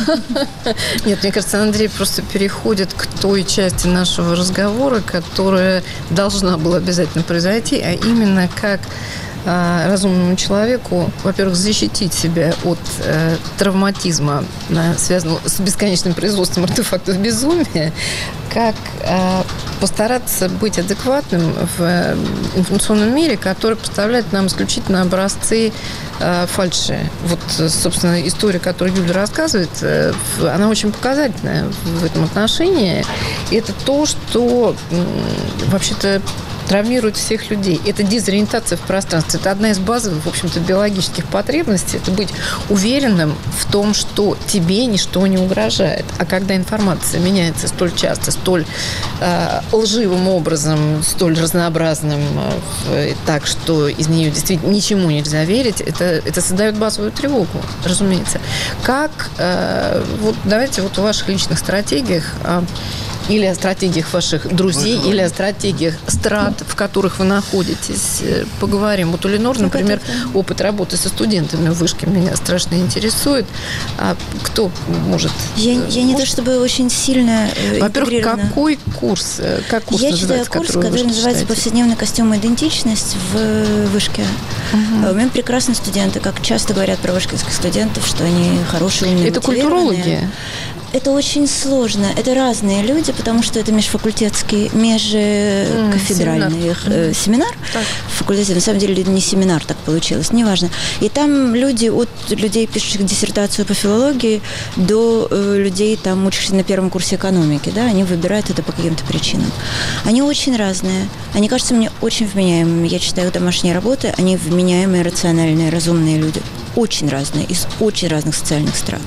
Нет, мне кажется, Андрей просто переходит к той части нашего разговора, которая должна была обязательно произойти, а именно как а, разумному человеку, во-первых, защитить себя от а, травматизма, а, связанного с бесконечным производством артефактов безумия, как а, постараться быть адекватным в информационном мире, который поставляет нам исключительно образцы а, фальши. Вот, собственно, история, которую Юля рассказывает, она очень показательная в этом отношении. И это то, что вообще-то травмирует всех людей. Это дезориентация в пространстве. Это одна из базовых, в общем-то, биологических потребностей. Это быть уверенным в том, что тебе ничто не угрожает. А когда информация меняется столь часто, столь э, лживым образом, столь разнообразным, э, так, что из нее действительно ничему нельзя верить, это, это создает базовую тревогу, разумеется. Как, э, вот давайте вот в ваших личных стратегиях э, Или о стратегиях ваших друзей, или о стратегиях страт, в которых вы находитесь. Поговорим. Вот у Ленор, например, опыт работы со студентами в вышке меня страшно интересует. А кто может... Я, я не то чтобы очень сильно Во-первых, какой курс? Как курс я называется, читаю курс, который, который называется «Повседневный костюм и идентичность» в вышке. Uh-huh. У меня прекрасные студенты, как часто говорят про вышкинских студентов, что они хорошие, умные, это культурологи? Это очень сложно. Это разные люди, потому что это межфакультетский, межкафедральный mm, семинар. семинар. Факультет. На самом деле, это не семинар, так получилось, неважно. И там люди, от людей, пишущих диссертацию по филологии, до э, людей, там, учащихся на первом курсе экономики, да, они выбирают это по каким-то причинам. Они очень разные. Они кажутся мне очень вменяемыми. Я читаю домашние работы, они вменяемые, рациональные, разумные люди. Очень разные, из очень разных социальных страт.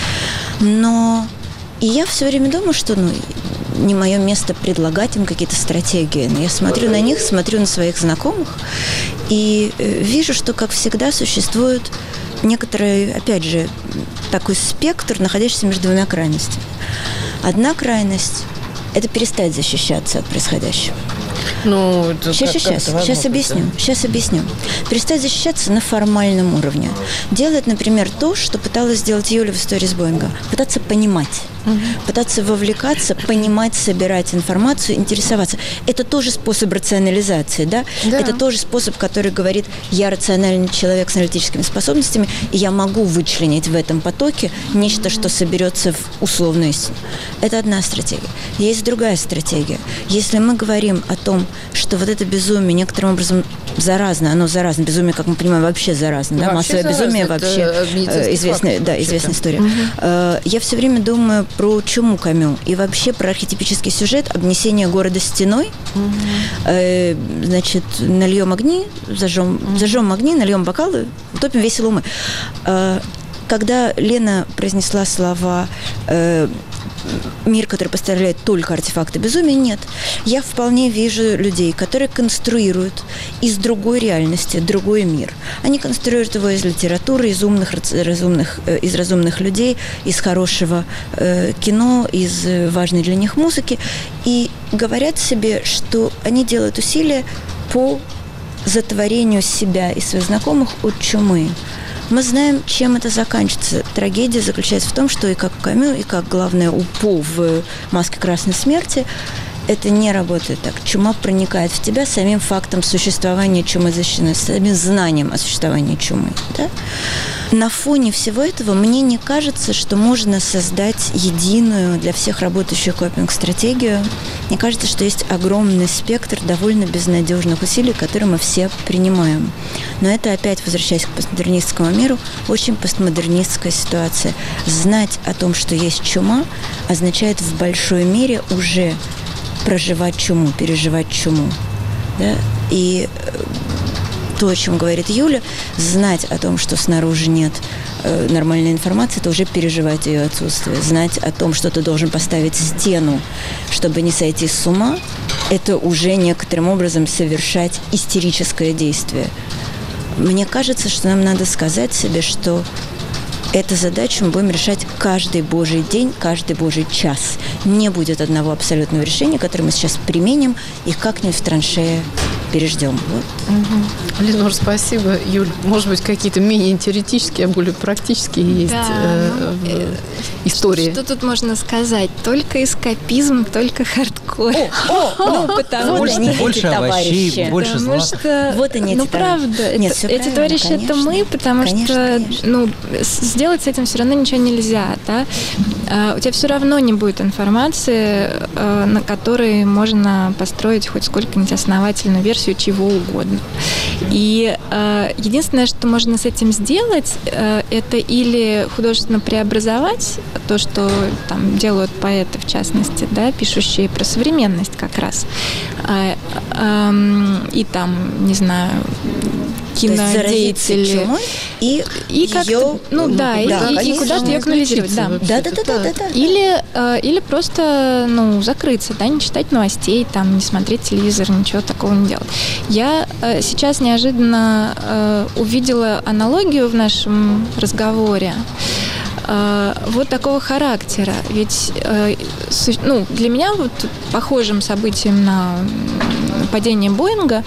Но и я все время думаю, что ну, не мое место предлагать им какие-то стратегии. Но я смотрю на них, смотрю на своих знакомых и э, вижу, что, как всегда, существует некоторый, опять же, такой спектр, находящийся между двумя крайностями. Одна крайность – это перестать защищаться от происходящего. Ну, сейчас, как, сейчас, как сейчас объясню. Да? Сейчас объясню. Перестать защищаться на формальном уровне. Делать, например, то, что пыталась сделать Юля в истории с Боинга. Пытаться понимать. Угу. Пытаться вовлекаться, понимать, собирать информацию, интересоваться. Это тоже способ рационализации, да? Да. Это тоже способ, который говорит, я рациональный человек с аналитическими способностями, и я могу вычленить в этом потоке нечто, что соберется в условную истину. Это одна стратегия. Есть другая стратегия. Если мы говорим о том, что вот это безумие некоторым образом заразно, оно заразно, безумие, как мы понимаем, вообще заразно, да? Массовое безумие вообще известная, да, известная история. Угу. Я все время думаю про чуму Камю и вообще про архетипический сюжет обнесения города стеной. Угу. Значит, нальем огни, зажжем, угу. зажжем огни, нальем бокалы, утопим весело умы. Когда Лена произнесла слова «мир, который поставляет только артефакты безумия», нет. Я вполне вижу людей, которые конструируют из другой реальности другой мир. Они конструируют его из литературы, из умных, разумных, из разумных людей, из хорошего э, кино, из важной для них музыки. И говорят себе, что они делают усилия по затворению себя и своих знакомых от чумы. Мы знаем, чем это заканчивается. Трагедия заключается в том, что и как Камю, и как, главное, у По в «Маске красной смерти» это не работает так. Чума проникает в тебя самим фактом существования чумы защищенной, самим знанием о существовании чумы. Да? На фоне всего этого мне не кажется, что можно создать единую для всех работающих копинг-стратегию. Мне кажется, что есть огромный спектр довольно безнадежных усилий, которые мы все принимаем. Но это, опять возвращаясь к постмодернистскому миру, очень постмодернистская ситуация. Знать о том, что есть чума, означает в большой мере уже проживать чуму, переживать чуму. Да? И то, о чем говорит Юля, знать о том, что снаружи нет э, нормальной информации, это уже переживать ее отсутствие. Знать о том, что ты должен поставить стену, чтобы не сойти с ума, это уже некоторым образом совершать истерическое действие. Мне кажется, что нам надо сказать себе, что эту задачу мы будем решать каждый божий день, каждый божий час. Не будет одного абсолютного решения, которое мы сейчас применим и как-нибудь в траншее переждем. Вот. Угу. Ленор, спасибо. Юль, может быть, какие-то менее теоретические, а более практические есть да, э, ну, в истории? Что, что тут можно сказать? Только эскапизм, только хардкор. О, о, ну, потому больше, что больше овощей, больше потому златых. Что, вот они, ну, правда, Нет, это, эти товарищи конечно. Это мы, потому конечно, что конечно. Ну, сделать с этим все равно ничего нельзя. Да? А, у тебя все равно не будет информации, а, на которой можно построить хоть сколько-нибудь основательную версию чего угодно. И э, единственное, что можно с этим сделать, э, это или художественно преобразовать то, что там делают поэты, в частности, да, пишущие про современность как раз. Э, э, и там, не знаю, кинодеятели. И, и ее... Ну да, да и, и, и куда-то ее канализировать. Да. Да, да, да, да, да, да. Или, э, или просто ну, закрыться, да, не читать новостей, там, не смотреть телевизор, ничего такого не делать. Я э, сейчас неожиданно э, увидела аналогию в нашем разговоре. вот такого характера. Ведь ну, для меня вот похожим событием на падение Боинга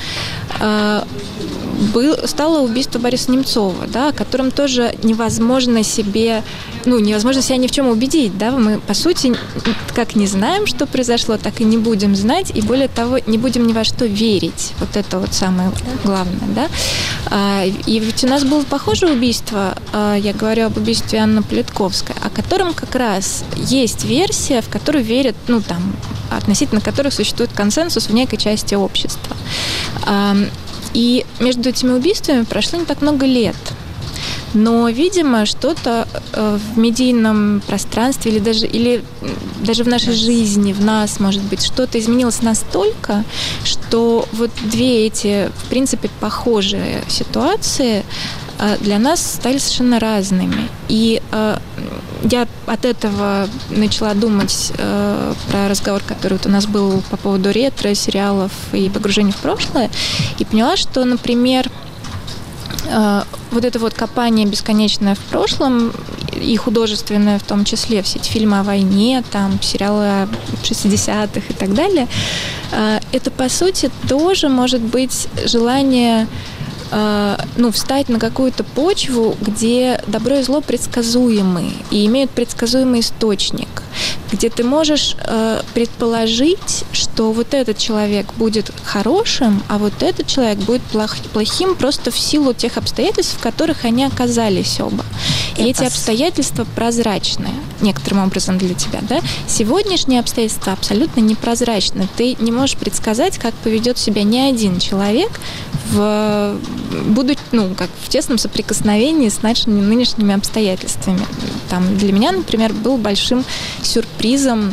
был, стало убийство Бориса Немцова, да, о котором тоже невозможно себе, ну, невозможно себя ни в чем убедить, да, мы, по сути, как не знаем, что произошло, так и не будем знать, и более того, не будем ни во что верить, вот это вот самое главное, да, и ведь у нас было похожее убийство, я говорю об убийстве Анны Политковской, о котором как раз есть версия, в которую верят, ну, там, относительно которых существует консенсус в некой части общества. И между этими убийствами прошло не так много лет. Но, видимо, что-то в медийном пространстве или даже, или даже в нашей жизни, в нас, может быть, что-то изменилось настолько, что вот две эти, в принципе, похожие ситуации для нас стали совершенно разными. И я от этого начала думать э, про разговор, который вот у нас был по поводу ретро, сериалов и погружения в прошлое, и поняла, что, например, э, вот это вот копание бесконечное в прошлом и художественное в том числе, все эти фильмы о войне, там, сериалы шестидесятых и так далее, э, это, по сути, тоже может быть желание ну, встать на какую-то почву, где добро и зло предсказуемы и имеют предсказуемый источник, где ты можешь э, предположить, что вот этот человек будет хорошим, а вот этот человек будет плох, плохим просто в силу тех обстоятельств, в которых они оказались оба. И эти обстоятельства прозрачны некоторым образом для тебя, да? Сегодняшние обстоятельства абсолютно непрозрачны. Ты не можешь предсказать, как поведет себя ни один человек, в, будучи, ну, как в тесном соприкосновении с нашими нынешними обстоятельствами. Там, для меня, например, был большим сюрпризом,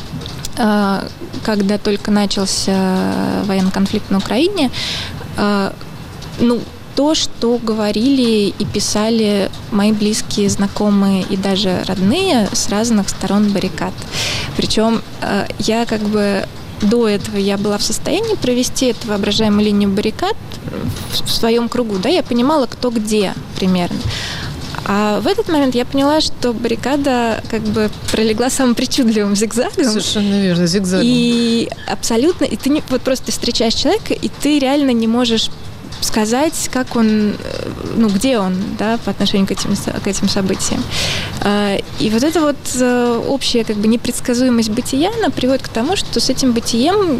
э, когда только начался военный конфликт на Украине, э, ну, то, что говорили и писали мои близкие, знакомые и даже родные с разных сторон баррикад. Причем э, я как бы до этого я была в состоянии провести эту воображаемую линию баррикад в своем кругу, да, я понимала, кто где примерно. А в этот момент я поняла, что баррикада как бы пролегла самым причудливым зигзагом. Совершенно верно, зигзагом. И абсолютно, и ты не, вот просто ты встречаешь человека, и ты реально не можешь сказать, как он, ну, где он, да, по отношению к этим, к этим событиям. И вот эта вот общая как бы непредсказуемость бытия, она приводит к тому, что с этим бытием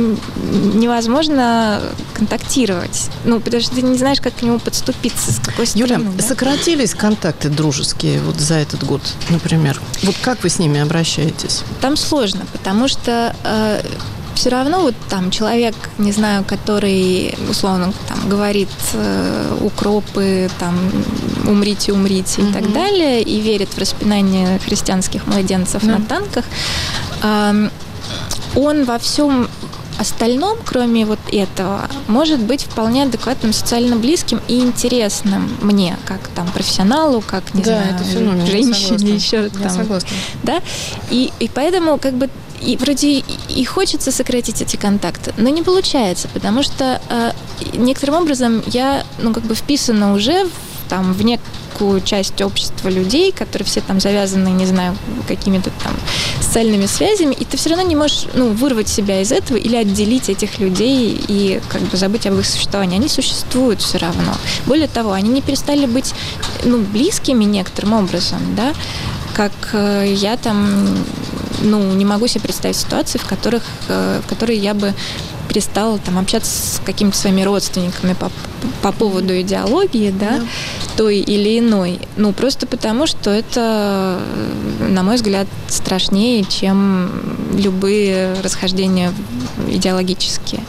невозможно контактировать. Ну, потому что ты не знаешь, как к нему подступиться, с какой стороны. Юля, да? Сократились контакты дружеские вот за этот год, например? Вот как вы с ними обращаетесь? Там сложно, потому что э, все равно вот там человек, не знаю, который, условно, там, говорит э, укропы, там, умрите, умрите mm-hmm. и так далее, и верит в распинание христианских младенцев mm-hmm. на танках, э, он во всем остальном, кроме вот этого, может быть вполне адекватным, социально близким и интересным мне, как там профессионалу, как, не да, знаю, это феномен, женщине, еще я там. Согласна. Да? И, и поэтому как бы и вроде и хочется сократить эти контакты, но не получается, потому что э, некоторым образом я, ну, как бы вписана уже в, там, в некую часть общества людей, которые все там завязаны, не знаю, какими-то там социальными связями, и ты все равно не можешь, ну, вырвать себя из этого или отделить этих людей и как бы забыть об их существовании. Они существуют все равно. Более того, они не перестали быть, ну, близкими некоторым образом, да, как э, я там, ну, не могу себе представить ситуации, в которых, э, в которые я бы перестала там общаться с какими-то своими родственниками по, по поводу идеологии, да, да, той или иной. Ну, просто потому, что это, на мой взгляд, страшнее, чем любые расхождения идеологические.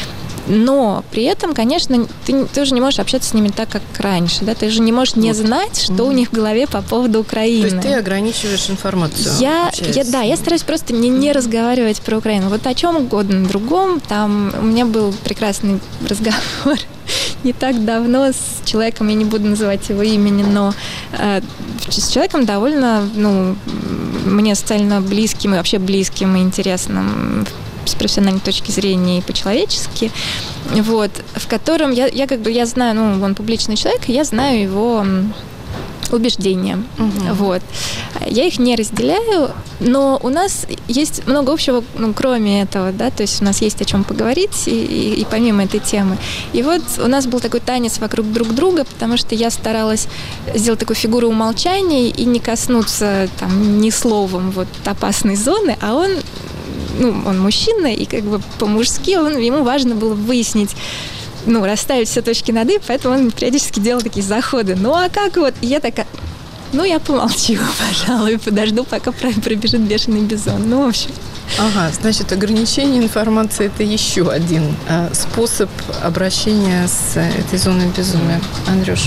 Но при этом, конечно, ты тоже не можешь общаться с ними так, как раньше, да? Ты же не можешь не знать, что mm-hmm. у них в голове по поводу Украины. То есть ты ограничиваешь информацию? Я, я, да, я стараюсь просто не, не разговаривать про Украину. Вот о чем угодно другом. Там у меня был прекрасный разговор не так давно с человеком, я не буду называть его имени, но э, с человеком довольно, ну, мне социально близким и вообще близким и интересным с профессиональной точки зрения и по-человечески, вот, в котором я, я как бы, я знаю, ну, он публичный человек, и я знаю его убеждения. Угу. Вот. Я их не разделяю, но у нас есть много общего, ну, кроме этого, да, то есть у нас есть о чем поговорить и, и, и помимо этой темы. И вот у нас был такой танец вокруг друг друга, потому что я старалась сделать такую фигуру умолчания и не коснуться там ни словом вот опасной зоны, а он, ну, он мужчина, и как бы по-мужски он, ему важно было выяснить, ну, расставить все точки над «и», поэтому он периодически делал такие заходы. Ну, а как вот? И я такая, ну, я помолчу, пожалуй, подожду, пока пробежит бешеный бизон. Ну, в общем. Ага, значит, ограничение информации – это еще один а, способ обращения с этой зоной безумия. Андрюш?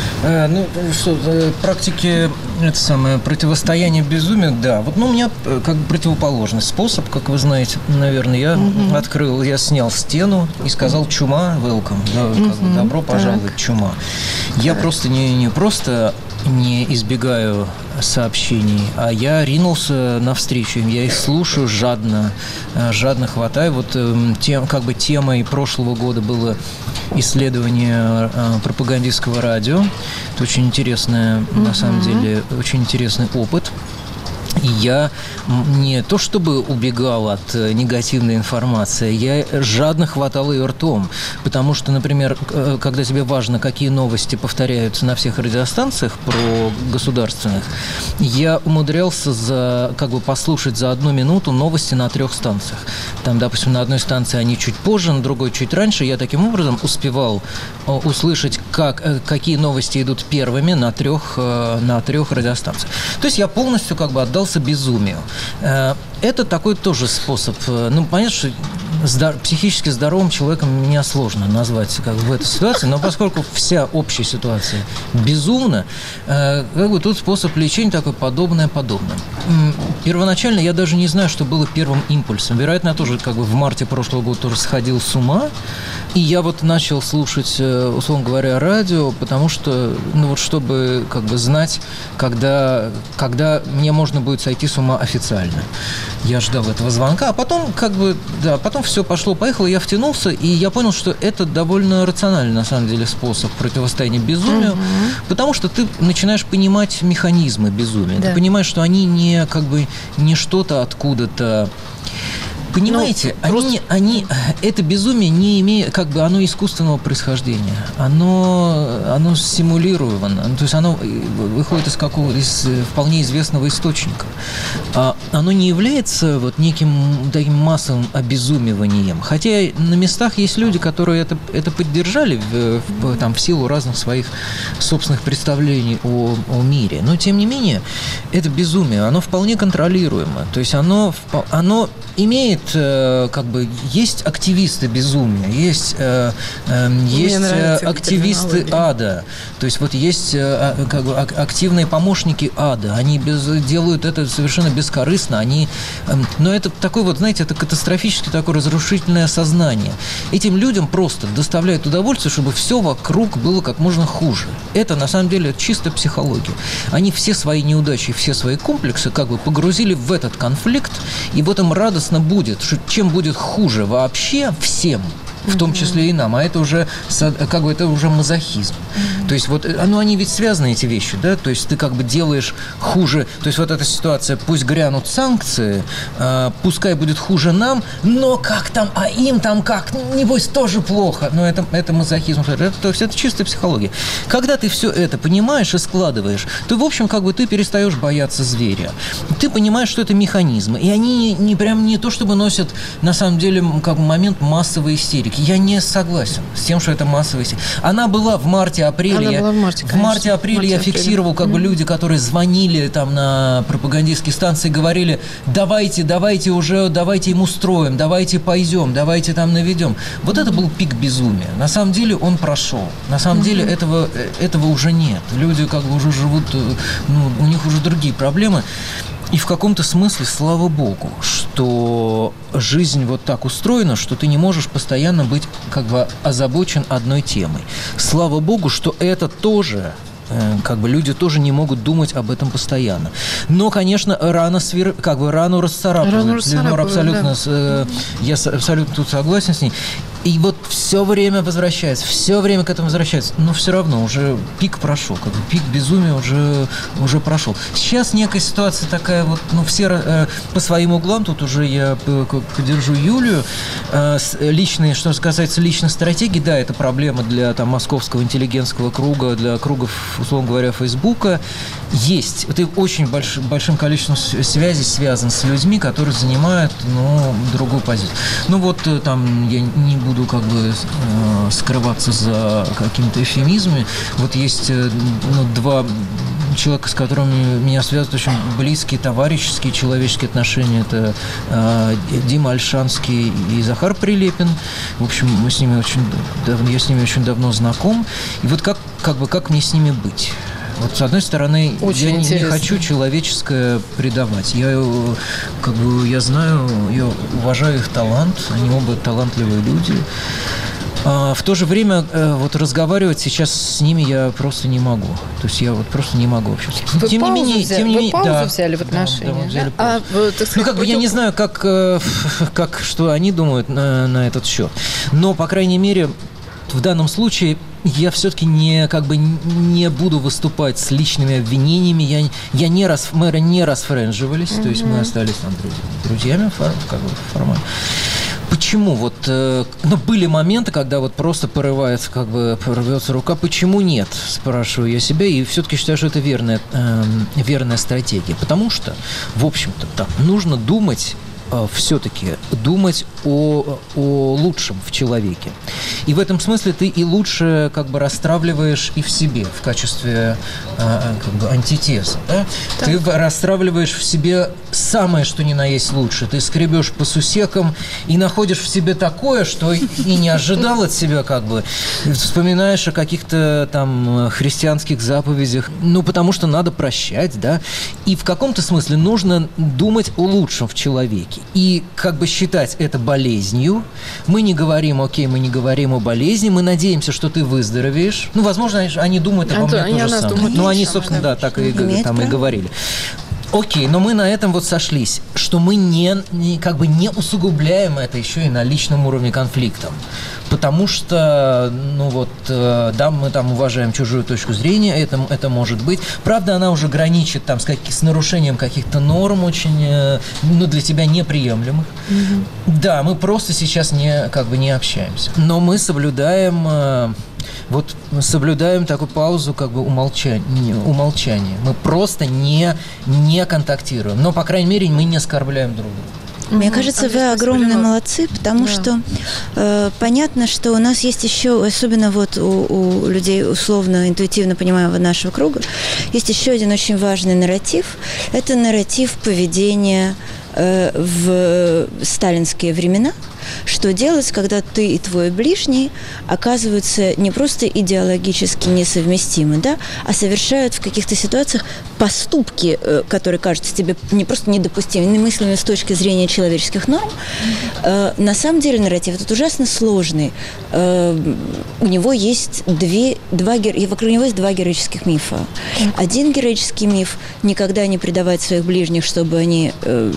Э, ну, что, практики, это самое, противостояние безумию, да. Вот, ну, у меня как бы противоположный способ, как вы знаете, наверное, я угу. открыл, я снял стену и сказал «чума, welcome», да, угу. как бы, добро пожаловать, чума. Я так. просто не, не просто не избегаю сообщений, а я ринулся навстречу им, я их слушаю жадно, жадно хватаю. Вот тем, как бы темой прошлого года было исследование пропагандистского радио. Это очень интересное, mm-hmm. на самом деле, очень интересный опыт. И я не то чтобы убегал от негативной информации, я жадно хватал ее ртом. Потому что, например, когда тебе важно, какие новости повторяются на всех радиостанциях про государственных, я умудрялся за, как бы послушать за одну минуту новости на трех станциях. Там, допустим, на одной станции они чуть позже, на другой чуть раньше. Я таким образом успевал услышать, как, какие новости идут первыми на трех, на трех радиостанциях. То есть я полностью как бы отдал безумию. Это такой тоже способ. Ну, понятно, что здор- психически здоровым человеком меня сложно назвать как бы в этой ситуации, но поскольку вся общая ситуация безумна, как бы тут способ лечения такой подобное подобное. Первоначально я даже не знаю, что было первым импульсом. Вероятно, я тоже как бы в марте прошлого года тоже сходил с ума, и я вот начал слушать, условно говоря, радио, потому что, ну вот, чтобы как бы знать, когда, когда мне можно будет сойти с ума официально. Я ждал этого звонка, а потом как бы, да, потом все пошло-поехало, я втянулся, и я понял, что это довольно рациональный, на самом деле, способ противостояния безумию, угу. потому что ты начинаешь понимать механизмы безумия, да. Ты понимаешь, что они не как бы не что-то откуда-то. Понимаете, ну, они, просто... они, это безумие не имеет, как бы оно искусственного происхождения, оно, оно симулировано, то есть оно выходит из какого-то из вполне известного источника. А оно не является вот неким таким массовым обезумеванием, хотя на местах есть люди, которые это, это поддержали в, в, там, в силу разных своих собственных представлений о, о мире, но тем не менее это безумие, оно вполне контролируемо, то есть оно, оно имеет как бы есть активисты безумия, есть, э, э, есть активисты ада, то есть вот есть э, как бы активные помощники ада, они без, делают это совершенно бескорыстно, они, э, но это такой вот, знаете, это катастрофически такое разрушительное сознание. Этим людям просто доставляет удовольствие, чтобы все вокруг было как можно хуже. Это на самом деле чисто психология. Они все свои неудачи, все свои комплексы как бы погрузили в этот конфликт, и вот им радостно будет, что чем будет хуже вообще всем, в том числе и нам, а это уже как бы это уже мазохизм. Mm-hmm. То есть вот, ну, они ведь связаны, эти вещи, да, то есть ты как бы делаешь хуже, то есть вот эта ситуация, пусть грянут санкции, э, пускай будет хуже нам, но как там, а им там как, небось тоже плохо, но это, это мазохизм, это, то есть это чистая психология. Когда ты все это понимаешь и складываешь, то, в общем, как бы ты перестаешь бояться зверя. Ты понимаешь, что это механизмы, и они не прям не то чтобы носят, на самом деле, как бы момент массовой истерики. Я не согласен с тем, что это массовая истерика. Она была в марте-апреле. Она была в марте, В марте-апреле я фиксировал, как бы, люди, которые звонили там на пропагандистские станции, говорили: давайте, давайте уже, давайте им устроим, давайте пойдем, давайте там наведем. Вот это был пик безумия. На самом деле он прошел. На самом деле этого, этого уже нет. Люди как бы уже живут, ну, у них уже другие проблемы. И в каком-то смысле, слава богу, что жизнь вот так устроена, что ты не можешь постоянно быть как бы озабочен одной темой. Слава богу, что это тоже, как бы люди тоже не могут думать об этом постоянно. Но, конечно, рано свер... как бы рану расцарапывают. Рану расцарапывают, абсолютно, да. Я абсолютно тут согласен с ней. И вот все время возвращается, все время к этому возвращается. Но все равно уже пик прошел, как бы пик безумия уже, уже прошел. Сейчас некая ситуация такая вот, ну, все э, по своим углам, тут уже я поддержу Юлию. Э, личные, что касается личной стратегии, да, это проблема для там, московского интеллигентского круга, для кругов, условно говоря, Фейсбука. Есть. Ты очень больш, большим количеством связей связан с людьми, которые занимают, ну, другую позицию. Ну, вот там я не буду как бы э, скрываться за какими-то эвфемизмами. Вот есть э, ну, два человека, с которыми меня связывают очень близкие, товарищеские, человеческие отношения. Это э, Дима Ольшанский и Захар Прилепин. В общем, мы с ними очень, я с ними очень давно знаком. И вот как, как бы, как мне с ними быть? Вот, с одной стороны, очень я не, не хочу человеческое предавать. Я, как бы, я знаю, я уважаю их талант, они оба талантливые люди. А в то же время вот разговаривать сейчас с ними я просто не могу. То есть я вот просто не могу общаться. Вы тем паузу не менее, взяли, тем не вы менее, паузу да, взяли в отношениях? Да, да, взяли а, так сказать, ну, как бы я не знаю, как, как, что они думают на, на этот счет. Но, по крайней мере, в данном случае я все-таки не, как бы, не буду выступать с личными обвинениями. Я, я не раз, мы не расфрендживались, mm-hmm. то есть мы остались там друзьями, как бы, формально. Почему? Вот, э, ну, были моменты, когда вот просто порывается, как бы, порвется рука. Почему нет? Спрашиваю я себя, и все-таки считаю, что это верная, э, верная стратегия. Потому что, в общем-то, да, нужно думать, все-таки думать о, о лучшем в человеке. И в этом смысле ты и лучше как бы расстравливаешь и в себе в качестве а, как бы антитеза. Да? Ты расстравливаешь в себе самое, что ни на есть лучше. Ты скребешь по сусекам и находишь в себе такое, что и не ожидал от себя, как бы. Вспоминаешь о каких-то там христианских заповедях. Ну, потому что надо прощать, да. И в каком-то смысле нужно думать о лучшем в человеке. И как бы считать это болезнью. Мы не говорим, окей, мы не говорим о болезни, мы надеемся, что ты выздоровеешь. Ну, возможно, они думают обо мне то же самое. Ну, они, собственно, да, так и, там и говорили. Окей, но мы на этом вот сошлись, что мы не, не, как бы не усугубляем это еще и на личном уровне конфликтом. Потому что, ну вот, да, мы там уважаем чужую точку зрения, это, это может быть. Правда, она уже граничит там с, как, с нарушением каких-то норм очень, ну, для тебя неприемлемых. Mm-hmm. Да, мы просто сейчас не, как бы не общаемся. Но мы соблюдаем... Вот мы соблюдаем такую паузу, как бы умолчания, умолчания. Мы просто не, не контактируем. Но, по крайней мере, мы не оскорбляем друг друга. Мне кажется, Андрей, вы огромные молодцы, потому да. что э, понятно, что у нас есть еще, особенно вот у, у людей условно, интуитивно понимаемого нашего круга, есть еще один очень важный нарратив. Это нарратив поведения э, в сталинские времена. Что делать, когда ты и твой ближний оказываются не просто идеологически несовместимы, да, а совершают в каких-то ситуациях поступки, которые кажутся тебе не просто недопустимыми, немыслимыми с точки зрения человеческих норм. Mm-hmm. На самом деле нарратив этот ужасно сложный. У него есть две, два, вокруг него есть два героических мифа. Mm-hmm. Один героический миф – никогда не предавать своих ближних, чтобы они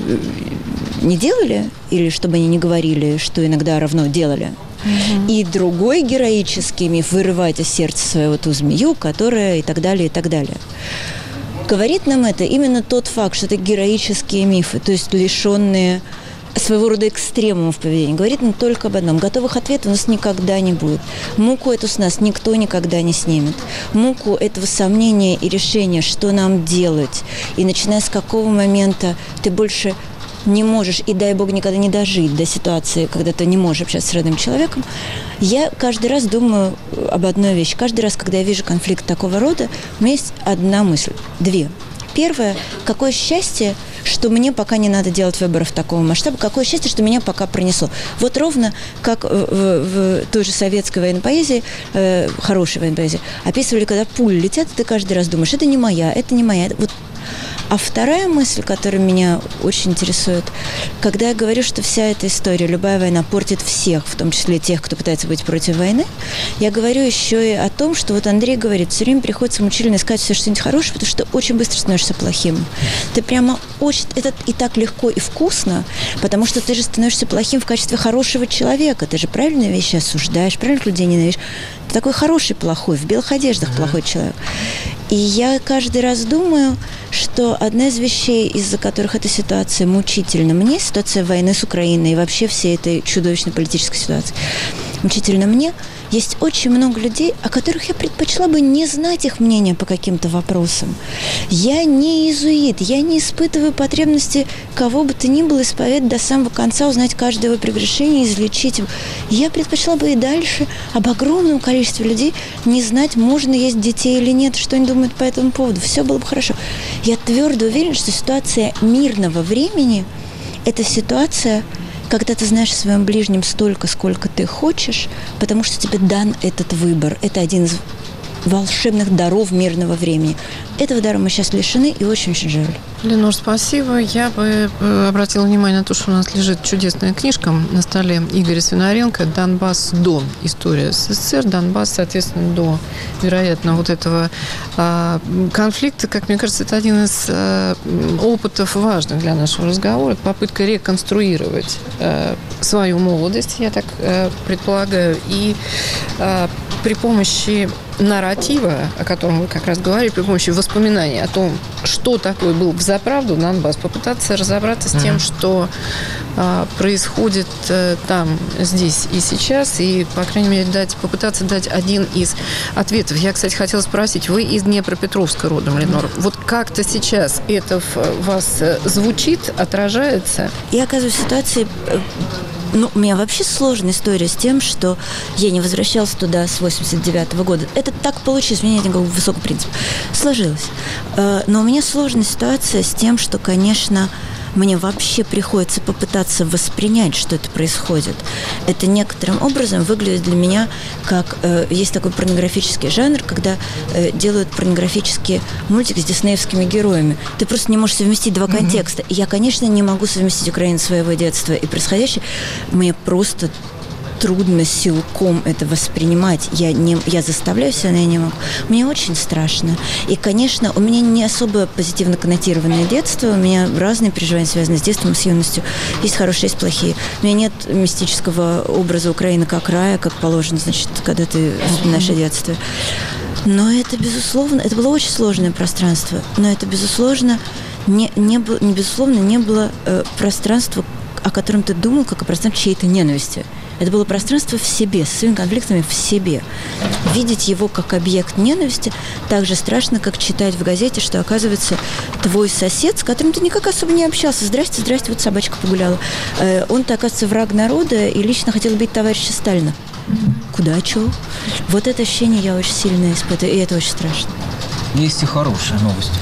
не делали или чтобы они не говорили, что иногда равно делали. Mm-hmm. И другой героический миф – вырывать из сердца своего ту змею, которая и так далее, и так далее. Говорит нам это именно тот факт, что это героические мифы, то есть лишенные своего рода экстремумов поведения. Говорит нам только об одном. Готовых ответов у нас никогда не будет. Муку эту с нас никто никогда не снимет. Муку этого сомнения и решения, что нам делать. И начиная с какого момента ты больше не можешь, и дай бог никогда не дожить до ситуации, когда ты не можешь общаться с родным человеком, я каждый раз думаю об одной вещи. Каждый раз, когда я вижу конфликт такого рода, у меня есть одна мысль, две. Первое, какое счастье, что мне пока не надо делать выборов такого масштаба, какое счастье, что меня пока пронесло. Вот ровно как в, в, в той же советской военной поэзии, э, хорошей военной поэзии, описывали, когда пули летят, ты каждый раз думаешь, это не моя, это не моя. Вот. А вторая мысль, которая меня очень интересует, когда я говорю, что вся эта история, любая война портит всех, в том числе тех, кто пытается быть против войны, я говорю еще и о том, что вот Андрей говорит, все время приходится мучительно искать все что-нибудь хорошее, потому что очень быстро становишься плохим. Ты прямо очень... Это и так легко и вкусно, потому что ты же становишься плохим в качестве хорошего человека. Ты же правильные вещи осуждаешь, правильных людей ненавидишь. Ты такой хороший плохой, в белых одеждах плохой человек. И я каждый раз думаю, что одна из вещей, из-за которых эта ситуация мучительна мне, ситуация войны с Украиной и вообще всей этой чудовищной политической ситуации, мучительно мне, есть очень много людей, о которых я предпочла бы не знать их мнения по каким-то вопросам. Я не иезуит, я не испытываю потребности кого бы то ни было исповедать до самого конца, узнать каждое его прегрешение, излечить его. Я предпочла бы и дальше об огромном количестве людей не знать, можно есть детей или нет, что они думают по этому поводу. Все было бы хорошо. Я твердо уверена, что ситуация мирного времени – это ситуация, когда ты знаешь о своем ближнем столько, сколько ты хочешь, потому что тебе дан этот выбор. Это один из волшебных даров мирного времени. Этого дара мы сейчас лишены, и очень-очень жаль. Ленор, спасибо. Я бы обратила внимание на то, что у нас лежит чудесная книжка на столе Игоря Свинаренко «Донбасс до. История СССР». Донбасс, соответственно, до, вероятно, вот этого а, конфликта. Как мне кажется, это один из а, опытов важных для нашего разговора. Попытка реконструировать а, свою молодость, я так а, предполагаю, и а, при помощи нарратива, о котором вы как раз говорили, при помощи воспоминаний о том, что такое был взаправду Донбасс, попытаться разобраться с тем, mm-hmm. что а, происходит а, там, здесь и сейчас, и, по крайней мере, дать, попытаться дать один из ответов. Я, кстати, хотела спросить, вы из Днепропетровска родом, Ленор. Mm-hmm. Вот как-то сейчас это в вас звучит, отражается? Я оказываюсь в ситуации... Ну, у меня вообще сложная история с тем, что я не возвращалась туда с восемьдесят девятого года. Это так получилось, у меня нет никакого высокого принципа. Сложилось. Но у меня сложная ситуация с тем, что, конечно, мне вообще приходится попытаться воспринять, что это происходит. Это некоторым образом выглядит для меня как... Э, есть такой порнографический жанр, когда э, делают порнографические мультики с диснеевскими героями. Ты просто не можешь совместить два контекста. И я, конечно, не могу совместить Украину своего детства и происходящее. Мне просто... трудно силком это воспринимать. Я, не, я заставляю себя, но я не могу. Мне очень страшно. И, конечно, у меня не особо позитивно коннотированное детство. У меня разные переживания связаны с детством, с юностью. Есть хорошие, есть плохие. У меня нет мистического образа Украины как рая, как положено, значит, когда ты вспоминаешь о детстве. Но это, безусловно, это было очень сложное пространство. Но это, безусловно, не, не, было, не, безусловно, не было э, пространства, о котором ты думал, как о пространстве чьей-то ненависти. Это было пространство в себе, со своими конфликтами в себе. Видеть его как объект ненависти так же страшно, как читать в газете, что, оказывается, твой сосед, с которым ты никак особо не общался, здрасте, здрасте, вот собачка погуляла, он-то, оказывается, враг народа и лично хотел убить товарища Сталина. Куда, чего? Вот это ощущение я очень сильно испытываю, и это очень страшно. Есть и хорошая новость.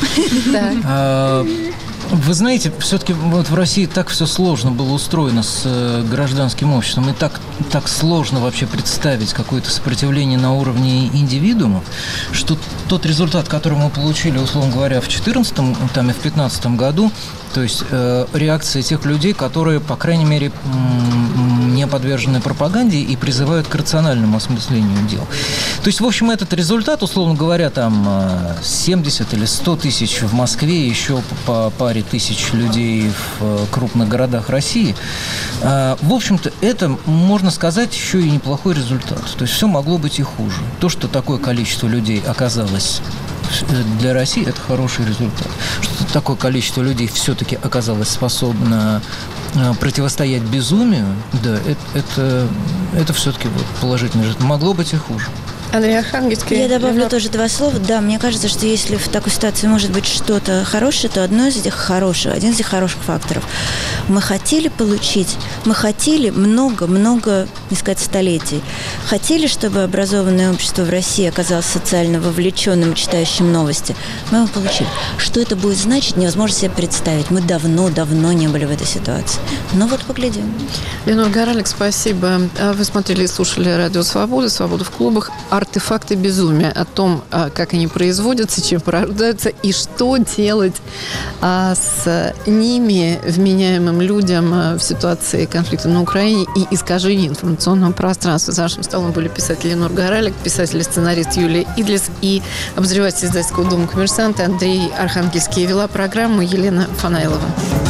Вы знаете, все-таки вот в России так все сложно было устроено с э, гражданским обществом, и так, так сложно вообще представить какое-то сопротивление на уровне индивидуумов, что тот результат, который мы получили, условно говоря, в две тысячи четырнадцатом там, и в две тысячи пятнадцатом году, то есть э, реакция тех людей, которые, по крайней мере, м- не подвержены пропаганде и призывают к рациональному осмыслению дел. То есть, в общем, этот результат, условно говоря, там семьдесят или сто тысяч в Москве, еще по паре тысяч людей в крупных городах России, в общем-то, это, можно сказать, еще и неплохой результат. То есть все могло быть и хуже. То, что такое количество людей оказалось для России, это хороший результат. Что такое количество людей все-таки оказалось способно противостоять безумию, да, это, это, это все-таки вот положительный результат. Могло быть и хуже. Андрей Архангельский. Я добавлю тоже два слова. Да, мне кажется, что если в такой ситуации может быть что-то хорошее, то одно из этих хороших, один из этих хороших факторов. Мы хотели получить, мы хотели много-много, не сказать столетий, хотели, чтобы образованное общество в России оказалось социально вовлеченным и читающим новости. Мы его получили. Что это будет значить, невозможно себе представить. Мы давно-давно не были в этой ситуации. Но вот поглядим. Ленор Горалик, спасибо. Вы смотрели и слушали «Радио Свобода», «Свобода в клубах». артефакты безумия, о том, как они производятся, чем порождаются и что делать с ними, вменяемым людям в ситуации конфликта на Украине и искажения информационного пространства. За нашим столом были писатель Ленор Горалик, писатель и сценарист Юлия Идлис и обозреватель издательского дома «Коммерсант» Андрей Архангельский. Вела программу Елена Фанайлова.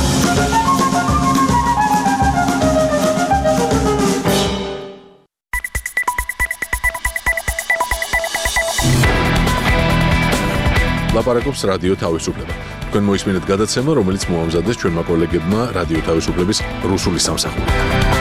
ლაპარაკობს რადიო თავისუფლება. თქვენ მოისმინეთ გადაცემა, რომელიც მოამზადეს ჩვენმა კოლეგებმა რადიო თავისუფლების რუსული სამსახური.